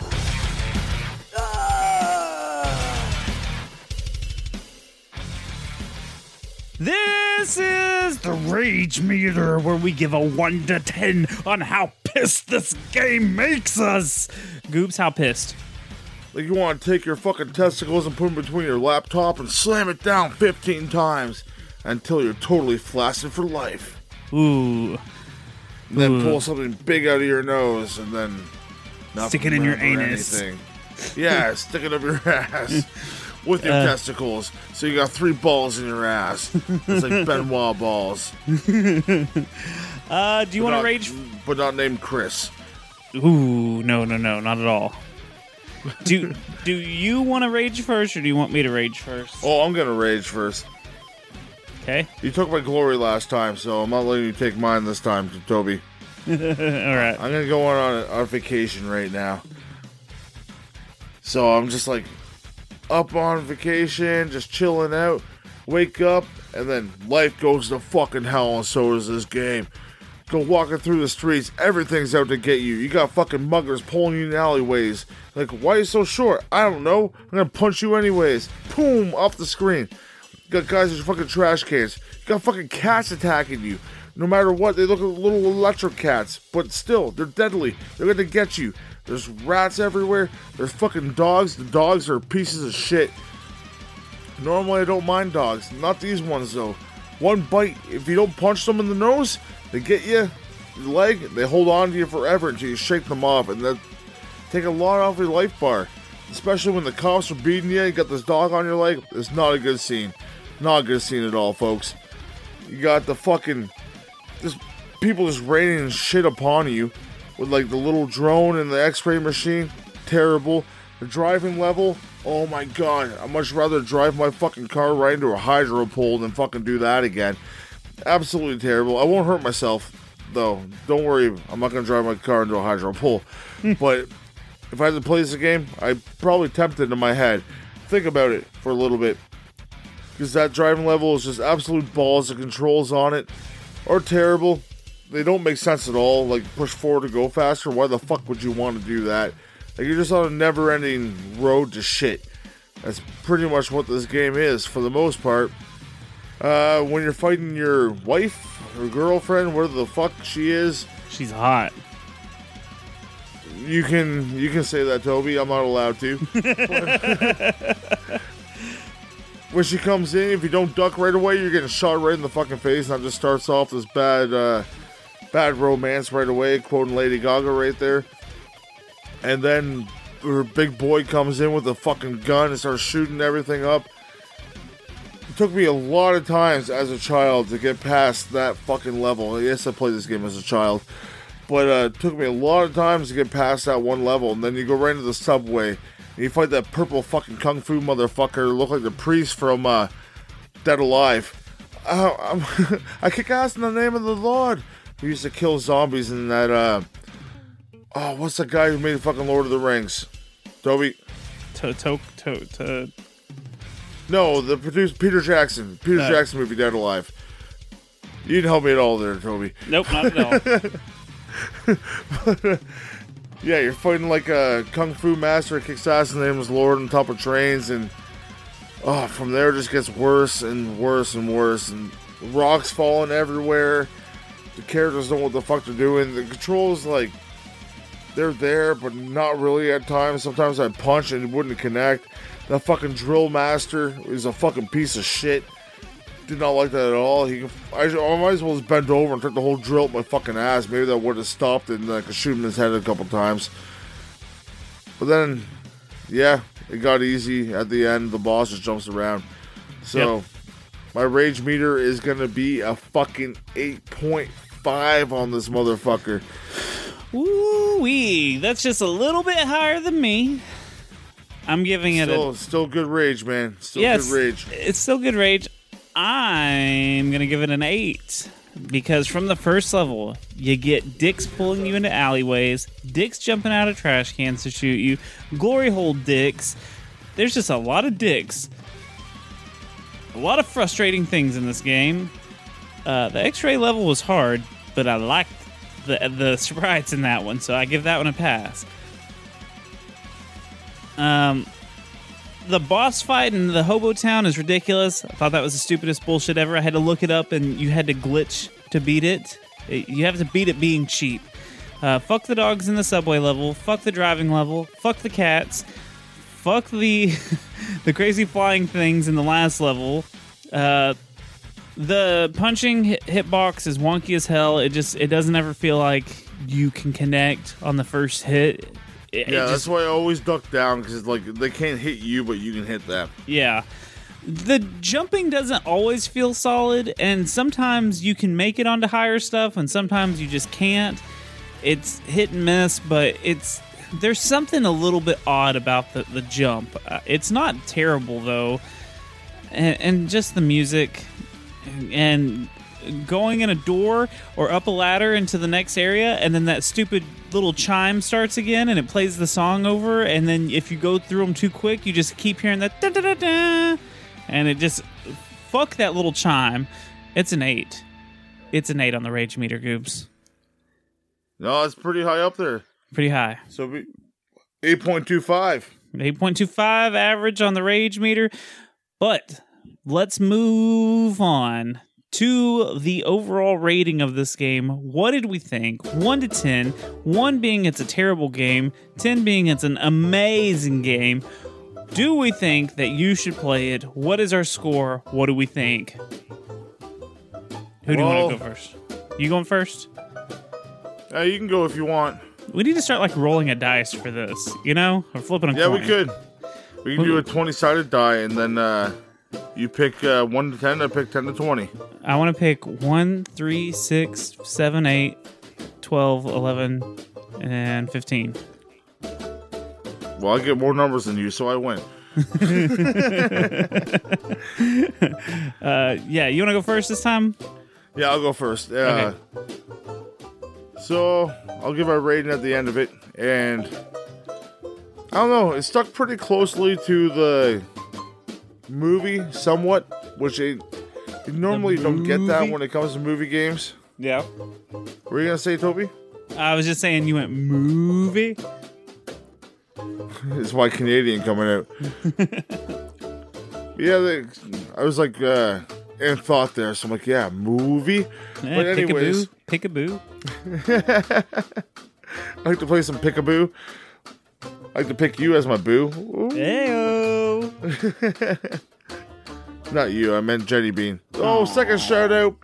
This is the Rage Meter, where we give a 1 to 10 on how pissed this game makes us. Goops, how pissed? Like you want to take your fucking testicles and put them between your laptop and slam it down 15 times. until you're totally flaccid for life. Ooh. And then pull something big out of your nose and then not Stick it in your remember anus. anything. Yeah, stick it up your ass with your testicles. So you got 3 balls in your ass. It's like Benoit balls. Do you want to rage? But not named Chris. Ooh, no, not at all. Do you want to rage first, or do you want me to rage first? Oh, I'm gonna rage first. Okay. You took my glory last time, so I'm not letting you take mine this time, Toby. All right. I'm gonna go on a vacation right now. So I'm just like up on vacation, just chilling out, wake up, and then life goes to fucking hell, and so does this game. Go walking through the streets, everything's out to get you. You got fucking muggers pulling you in alleyways. Like, why are you so short? I don't know. I'm gonna punch you anyways. Boom, off the screen. You got guys with fucking trash cans. You got fucking cats attacking you. No matter what, they look like little electric cats, but still, they're deadly. They're gonna get you. There's rats everywhere. There's fucking dogs. The dogs are pieces of shit. Normally, I don't mind dogs. Not these ones, though. One bite, if you don't punch them in the nose, they get you, your leg, they hold on to you forever until you shake them off, and that take a lot off your life bar. Especially when the cops are beating you, you got this dog on your leg. It's not a good scene. Not a good scene at all, folks. You got the fucking... Just people just raining shit upon you with like the little drone and the x-ray machine. Terrible. The driving level, oh my god. I'd much rather drive my fucking car right into a hydro pole than fucking do that again. Absolutely terrible. I won't hurt myself, though. Don't worry, I'm not going to drive my car into a hydro pole. But if I had to play this game, I'd probably tempt it in my head. Think about it for a little bit. Because that driving level is just absolute balls. The controls on it are terrible. They don't make sense at all. Like, push forward to go faster. Why the fuck would you want to do that? Like, you're just on a never-ending road to shit. That's pretty much what this game is, for the most part. When you're fighting your wife or girlfriend, whatever the fuck she is, She's hot. you can say that, Toby. I'm not allowed to. When she comes in, if you don't duck right away, you're getting shot right in the fucking face. And that just starts off this bad romance right away, quoting Lady Gaga right there. And then her big boy comes in with a fucking gun and starts shooting everything up. It took me a lot of times as a child to get past that fucking level. Yes, I played this game as a child. But it took me a lot of times to get past that one level. And then you go right into the subway. And you fight that purple fucking kung fu motherfucker. Look like the priest from Dead Alive. I kick ass in the name of the Lord. Who used to kill zombies in that... what's the guy who made fucking Lord of the Rings? Toby? No, the producer Peter Jackson. Jackson movie, Dead Alive. You didn't help me at all there, Toby. Nope, not at all. Yeah, you're fighting like a kung fu master that kicks ass in the name of his Lord on top of trains, and from there it just gets worse and worse and worse, and rocks falling everywhere. The characters don't know what the fuck they're doing. The controls, like, they're there, but not really at times. Sometimes I punch and it wouldn't connect. That fucking drill master is a fucking piece of shit. Did not like that at all. I might as well just bend over and take the whole drill up my fucking ass. Maybe that would have stopped it and I could shoot him in his head a couple times. But then, yeah, it got easy at the end. The boss just jumps around. So, yep. My rage meter is going to be a fucking 8.5 on this motherfucker. Woo-wee. That's just a little bit higher than me. I'm giving it still good rage, man. Good rage. It's still good rage. I'm going to give it an 8 because from the first level, you get dicks pulling you into alleyways, dicks jumping out of trash cans to shoot you, glory hole dicks. There's just a lot of dicks. A lot of frustrating things in this game. The X-ray level was hard, but I liked the sprites in that one, so I give that one a pass. The boss fight in the Hobo Town is ridiculous. I thought that was the stupidest bullshit ever. I had to look it up, and you had to glitch to beat it. You have to beat it being cheap. Fuck the dogs in the subway level. Fuck the driving level. Fuck the cats. Fuck the the crazy flying things in the last level. The punching hitbox is wonky as hell. It doesn't ever feel like you can connect on the first hit. That's why I always duck down, because like they can't hit you, but you can hit them. Yeah. The jumping doesn't always feel solid, and sometimes you can make it onto higher stuff, and sometimes you just can't. It's hit and miss, but there's something a little bit odd about the jump. It's not terrible, though. And just the music and going in a door or up a ladder into the next area, and then that stupid little chime starts again, and it plays the song over, and then if you go through them too quick, you just keep hearing that da-da-da-da, and it just... Fuck that little chime. It's an 8. It's an 8 on the rage meter, Goobs. No, it's pretty high up there. Pretty high. So 8.25. 8.25 average on the rage meter. But let's move on to the overall rating of this game. What did we think? 1 to 10. 1 being it's a terrible game. 10 being it's an amazing game. Do we think that you should play it? What is our score? What do we think? Who do you want to go first? You going first? You can go if you want. We need to start like rolling a dice for this, you know? Or flipping a coin. Yeah, we could. We can do a 20-sided die, and then you pick 1 to 10, I pick 10 to 20. I want to pick 1, 3, 6, 7, 8, 12, 11, and 15. Well, I get more numbers than you, so I win. Yeah, you want to go first this time? Yeah, I'll go first. Okay. So, I'll give a rating at the end of it, and I don't know, it stuck pretty closely to the movie, somewhat, which you normally don't get that when it comes to movie games. Yeah. What were you going to say, Toby? I was just saying you went movie. It's why Canadian coming out. Yeah, I was like, in thought there, so I'm like, yeah, movie. But anyways, Pickaboo. I like to play some Pickaboo. I like to pick you as my boo. Heyo. Not you, I meant Jenny Bean. Oh, second shout out.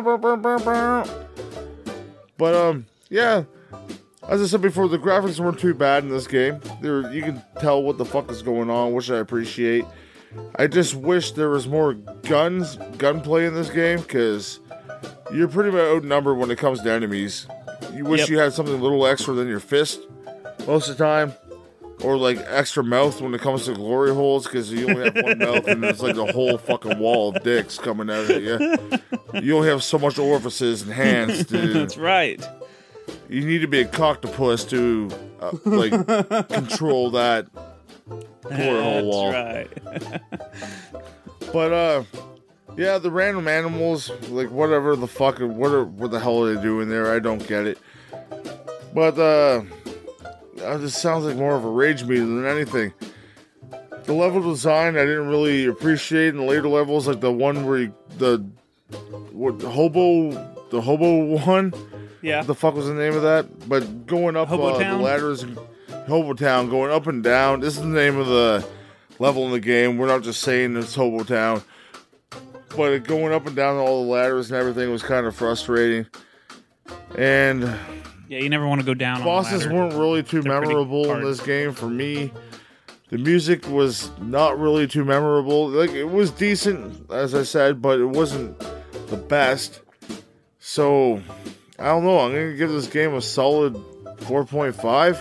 But yeah. As I said before, the graphics weren't too bad in this game. You can tell what the fuck is going on, which I appreciate. I just wish there was more gunplay in this game, because you're pretty much outnumbered when it comes to enemies. You wish you had something a little extra than your fist most of the time. Or like extra mouth when it comes to glory holes, because you only have one mouth and it's like a whole fucking wall of dicks coming out at you. You only have so much orifices and hands to... That's right. You need to be a cocktopus to control that glory hole wall. That's right. But yeah, the random animals, like whatever the fuck, what the hell are they doing there? I don't get it. But this sounds like more of a rage meter than anything. The level design I didn't really appreciate in the later levels, like the one where the hobo one. Yeah. What the fuck was the name of that? But going up the ladders, Hobo Town, going up and down. This is the name of the level in the game. We're not just saying it's Hobo Town. But going up and down all the ladders and everything was kind of frustrating. And yeah, you never want to go down. Bosses weren't really too memorable in this game for me. The music was not really too memorable. Like, it was decent, as I said, but it wasn't the best. So I don't know. I'm going to give this game a solid 4.5.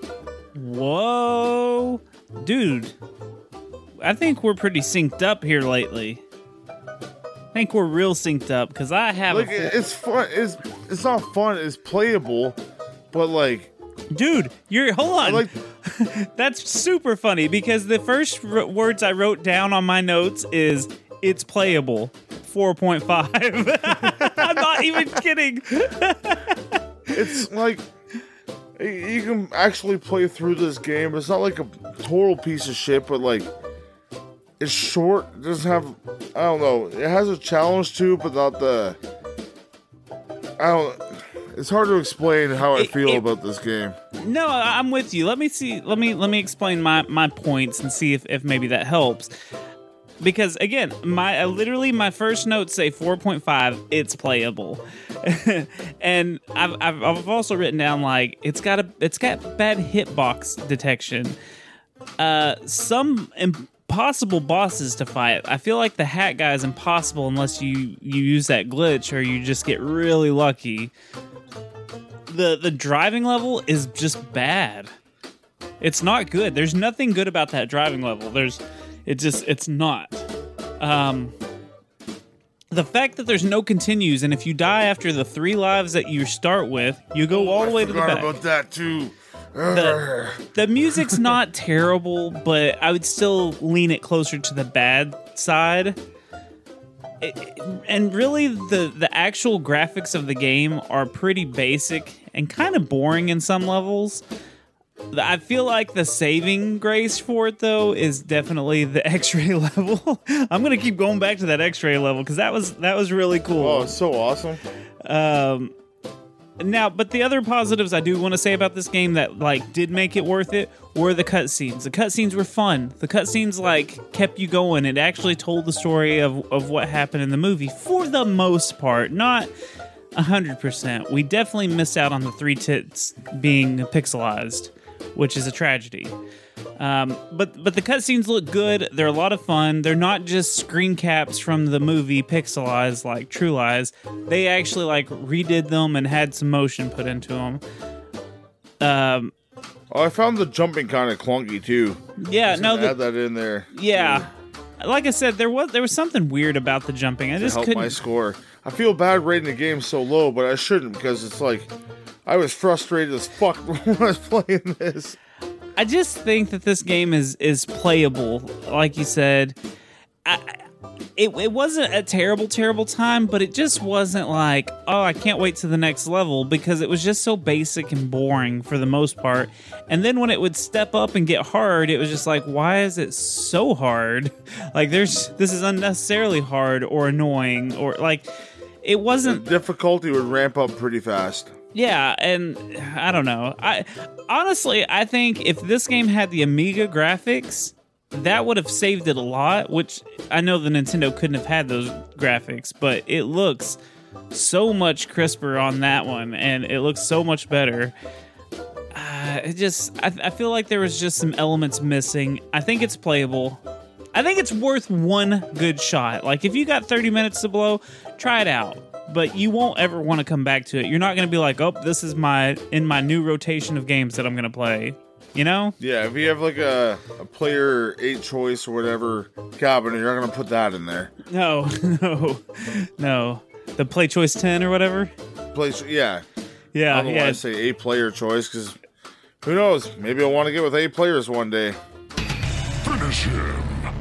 Whoa. Dude, I think we're pretty synced up here lately. I think we're real synced up, because I have it's fun. It's not fun. It's playable, but like... Dude, hold on. That's super funny, because the first words I wrote down on my notes is, it's playable. 4.5. I'm not even kidding. It's like you can actually play through this game. It's not like a total piece of shit, but like it's short. It doesn't have, I don't know. It has a challenge too, but not the. It's hard to explain how I feel about this game. No, I'm with you. Let me explain my points and see if maybe that helps. because again, my first notes say 4.5. It's playable, and I've also written down like it's got bad hitbox detection. Some impossible bosses to fight. I feel like the hat guy is impossible unless you use that glitch or you just get really lucky. The driving level is just bad. It's not good. There's nothing good about that driving level. It's not. The fact that there's no continues, and if you die after the 3 lives that you start with, you go all the way to the back. I forgot about that too. The music's not terrible, but I would still lean it closer to the bad side. And really, the actual graphics of the game are pretty basic and kind of boring in some levels. I feel like the saving grace for it, though, is definitely the X-ray level. I'm gonna keep going back to that X-ray level because that was really cool. Oh, it's so awesome. Now, but the other positives I do want to say about this game that like did make it worth it were the cutscenes. The cutscenes were fun. The cutscenes like kept you going. It actually told the story of what happened in the movie for the most part, not 100%. We definitely missed out on the 3 tits being pixelized, which is a tragedy. But the cutscenes look good. They're a lot of fun. They're not just screen caps from the movie pixelized like True Lies. They actually like redid them and had some motion put into them. I found the jumping kind of clunky too. Yeah, add that in there. Yeah, like I said, there was something weird about the jumping. I just help couldn't. My score. I feel bad rating the game so low, but I shouldn't because it's like I was frustrated as fuck when I was playing this. I just think that this game is playable, like you said. It wasn't a terrible time, but it just wasn't like, oh, I can't wait to the next level, because it was just so basic and boring for the most part. And then when it would step up and get hard, it was just like, why is it so hard? Like, this is unnecessarily hard or annoying, or like, it wasn't. The difficulty would ramp up pretty fast. Yeah, and I don't know. I think if this game had the Amiga graphics, that would have saved it a lot, which I know the Nintendo couldn't have had those graphics, but it looks so much crisper on that one, and it looks so much better. I feel like there was just some elements missing. I think it's playable. I think it's worth one good shot. Like, if you got 30 minutes to blow, try it out. But you won't ever want to come back to it. You're not going to be like, oh, this is in my new rotation of games that I'm going to play. You know? Yeah, if you have like a player 8 choice or whatever cabinet, you're not going to put that in there. No. The Play Choice 10 or whatever? Yeah. Yeah. I don't know why I say 8 player choice, because who knows? Maybe I'll want to get with 8 players one day. Finish him.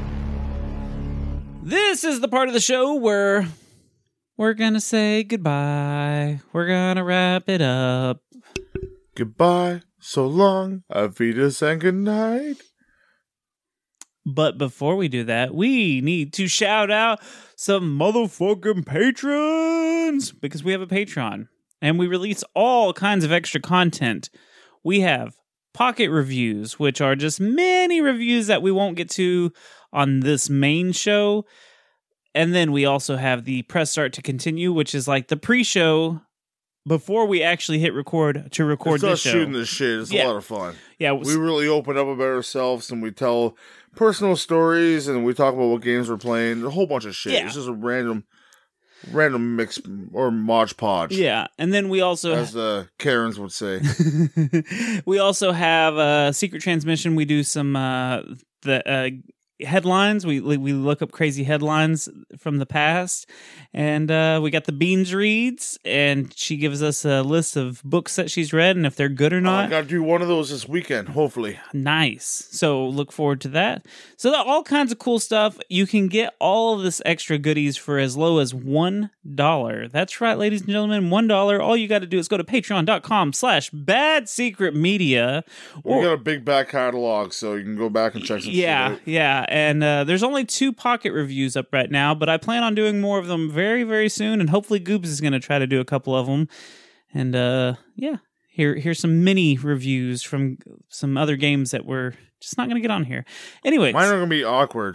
This is the part of the show where we're going to say goodbye. We're going to wrap it up. Goodbye, so long, auf Wiedersehen, good night. But before we do that, we need to shout out some motherfucking patrons, because we have a Patreon and we release all kinds of extra content. We have pocket reviews, which are just many reviews that we won't get to on this main show. And then we also have the press start to continue, which is like the pre-show before we actually hit record to record this show. It's us shooting this shit. It's a lot of fun. Yeah, we really open up about ourselves, and we tell personal stories, and we talk about what games we're playing. A whole bunch of shit. Yeah. It's just a random mix or modge podge. Yeah, and then we also, as the Karens would say, we also have a secret transmission. We do some headlines. We look up crazy headlines from the past, and we got the Beans reads, and she gives us a list of books that she's read and if they're good or not. I gotta do one of those this weekend, hopefully. Nice. So look forward to that. So all kinds of cool stuff. You can get all of this extra goodies for as low as $1. That's right, ladies and gentlemen, $1. All you got to do is go to patreon.com/badsecretmedia. We got a big back catalog, so you can go back and check some shit out. Yeah. And there's only 2 pocket reviews up right now, but I plan on doing more of them very, very soon, and hopefully Goobs is going to try to do a couple of them. And here's some mini reviews from some other games that we're just not going to get on here. Anyway, mine are going to be awkward,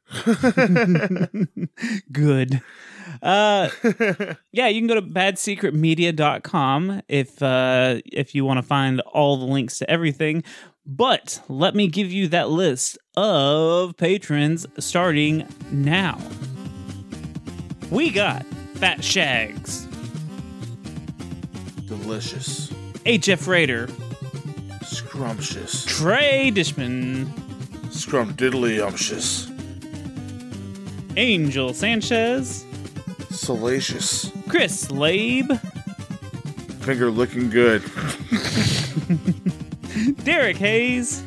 Good. Yeah, you can go to badsecretmedia.com if you want to find all the links to everything. But let me give you that list of patrons starting now. We got Fat Shags, Delicious. HF Raider, Scrumptious. Trey Dishman, Scrumptiddlyumptious. Angel Sanchez, Salacious. Chris Labe, Finger looking good. Derek Hayes,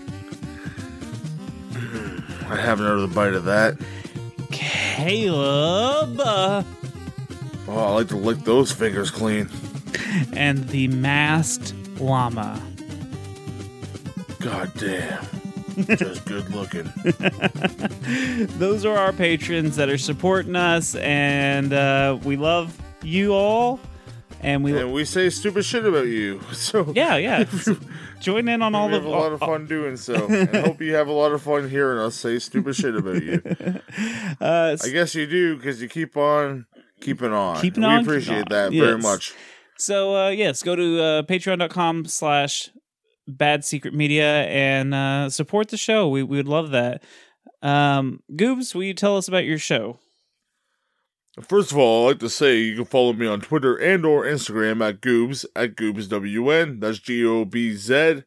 I have another bite of that. Caleb, Oh, I like to lick those fingers clean. and the Masked Llama. God damn. Just good looking. Those are our patrons that are supporting us, and we love you all. And we say stupid shit about you. So yeah. So join in on all we have a lot of fun doing so. And I hope you have a lot of fun hearing us say stupid shit about you. I guess you do, because you keep on keeping on. We appreciate that very much. So yes, go to patreon.com/badsecretmedia and support the show. We would love that. Goobs, will you tell us about your show? First of all, I'd like to say you can follow me on Twitter and or Instagram at GoobsWN. That's GOBZWN.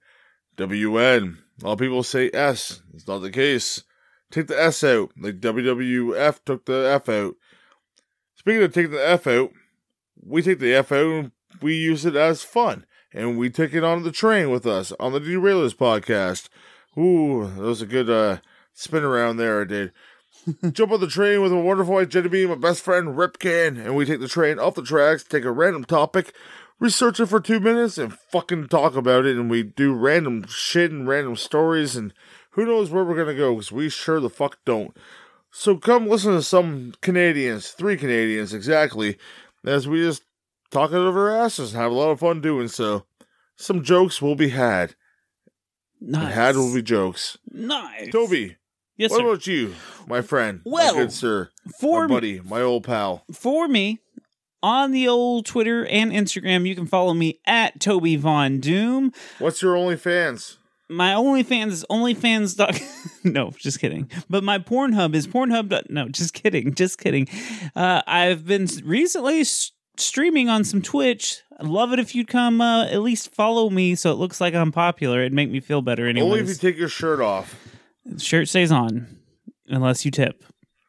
A lot of people say S. It's not the case. Take the S out, like WWF took the F out. Speaking of taking the F out, we take the F out and we use it as fun. And we take it on the train with us on the Derailers podcast. Ooh, that was a good spin around there I did. Jump on the train with a wonderful wife, Jenny B, my best friend, Ripcan, and we take the train off the tracks, take a random topic, research it for 2 minutes, and fucking talk about it, and we do random shit and random stories, and who knows where we're gonna go, because we sure the fuck don't. So come listen to some Canadians, 3 Canadians exactly, as we just talk it over our asses and have a lot of fun doing so. Some jokes will be had. Nice. And had will be jokes. Nice. Toby. Yes, what sir. about you, my friend? Well, my good sir, for my buddy, my old pal. For me, on the old Twitter and Instagram, you can follow me at Toby Von Doom. What's your OnlyFans? My OnlyFans is OnlyFans. No, just kidding. But my Pornhub is Pornhub. No, just kidding. Just kidding. I've been recently streaming on some Twitch. I'd love it if you'd come at least follow me so it looks like I'm popular. It'd make me feel better anyways. Only if you take your shirt off. Shirt stays on, unless you tip.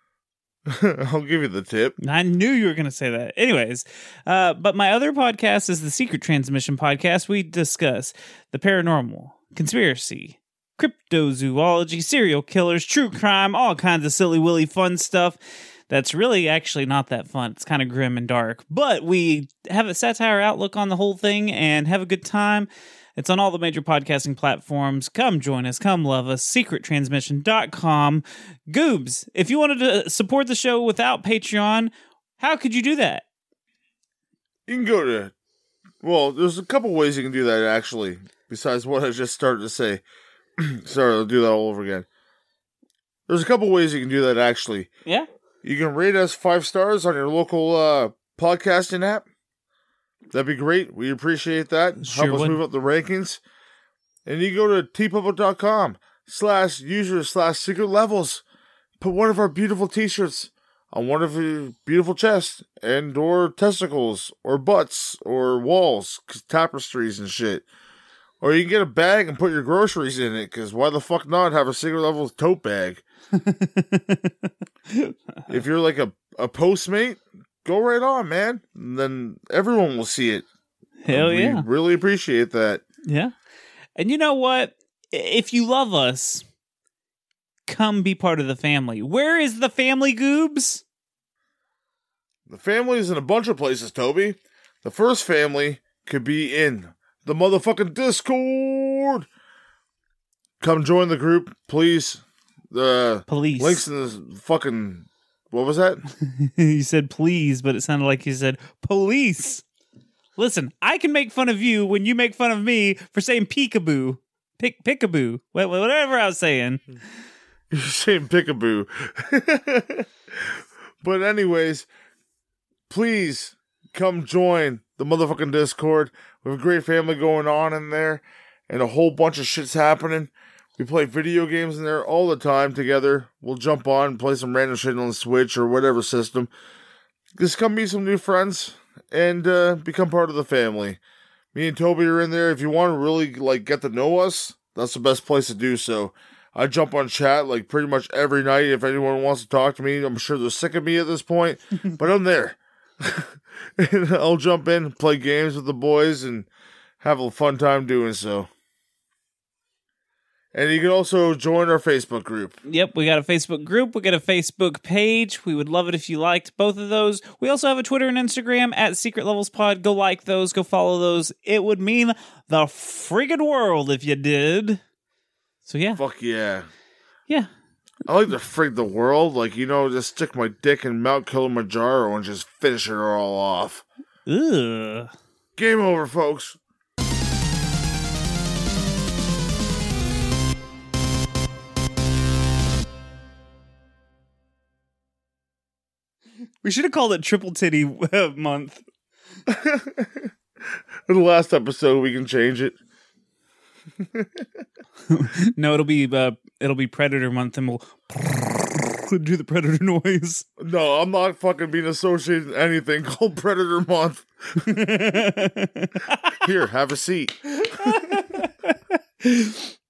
I'll give you the tip. I knew you were going to say that. Anyways, but my other podcast is the Secret Transmission podcast. We discuss the paranormal, conspiracy, cryptozoology, serial killers, true crime, all kinds of silly willy fun stuff. That's really actually not that fun. It's kind of grim and dark, but we have a satire outlook on the whole thing and have a good time. It's on all the major podcasting platforms. Come join us. Come love us. SecretTransmission.com. Goobs, if you wanted to support the show without Patreon, how could you do that? You can go to... Well, there's a couple ways you can do that, actually, besides what I just started to say. Sorry, I'll do that all over again. There's a couple ways you can do that, actually. Yeah? You can rate us 5 stars on your local podcasting app. That'd be great. We appreciate that. Sure Help us would. move up the rankings. And you go to tpublic.com/user/secret levels. Put one of our beautiful t-shirts on one of your beautiful chests and or testicles or butts or walls, tapestries and shit. Or you can get a bag and put your groceries in it, because why the fuck not have a Secret Levels tote bag? If you're like a Postmate, go right on, man. And then everyone will see it. Hell yeah. We really appreciate that. Yeah. And you know what? If you love us, come be part of the family. Where is the family, Goobs? The family is in a bunch of places, Toby. The first family could be in the motherfucking Discord. Come join the group, please. The Police. links in this fucking... What was that? You said please, but it sounded like you said police. Listen, I can make fun of you when you make fun of me for saying peekaboo. Pickaboo. Whatever I was saying. You're saying Pickaboo. But anyways, please come join the motherfucking Discord. We have a great family going on in there, and a whole bunch of shit's happening. We play video games in there all the time together. We'll jump on and play some random shit on the Switch or whatever system. Just come meet some new friends and become part of the family. Me and Toby are in there. If you want to really get to know us, that's the best place to do so. I jump on chat pretty much every night if anyone wants to talk to me. I'm sure they're sick of me at this point, but I'm there. And I'll jump in, play games with the boys, and have a fun time doing so. And you can also join our Facebook group. Yep, we got a Facebook group. We got a Facebook page. We would love it if you liked both of those. We also have a Twitter and Instagram at Secret Levels Pod. Go like those. Go follow those. It would mean the friggin' world if you did. So yeah. Fuck yeah. Yeah. I like to frig the world. Just stick my dick in Mount Kilimanjaro and just finish it all off. Ugh. Game over, folks. We should have called it Triple Titty Month. In the last episode, we can change it. No, it'll be Predator Month, and we'll do the Predator noise. No, I'm not fucking being associated with anything called Predator Month. Here, have a seat.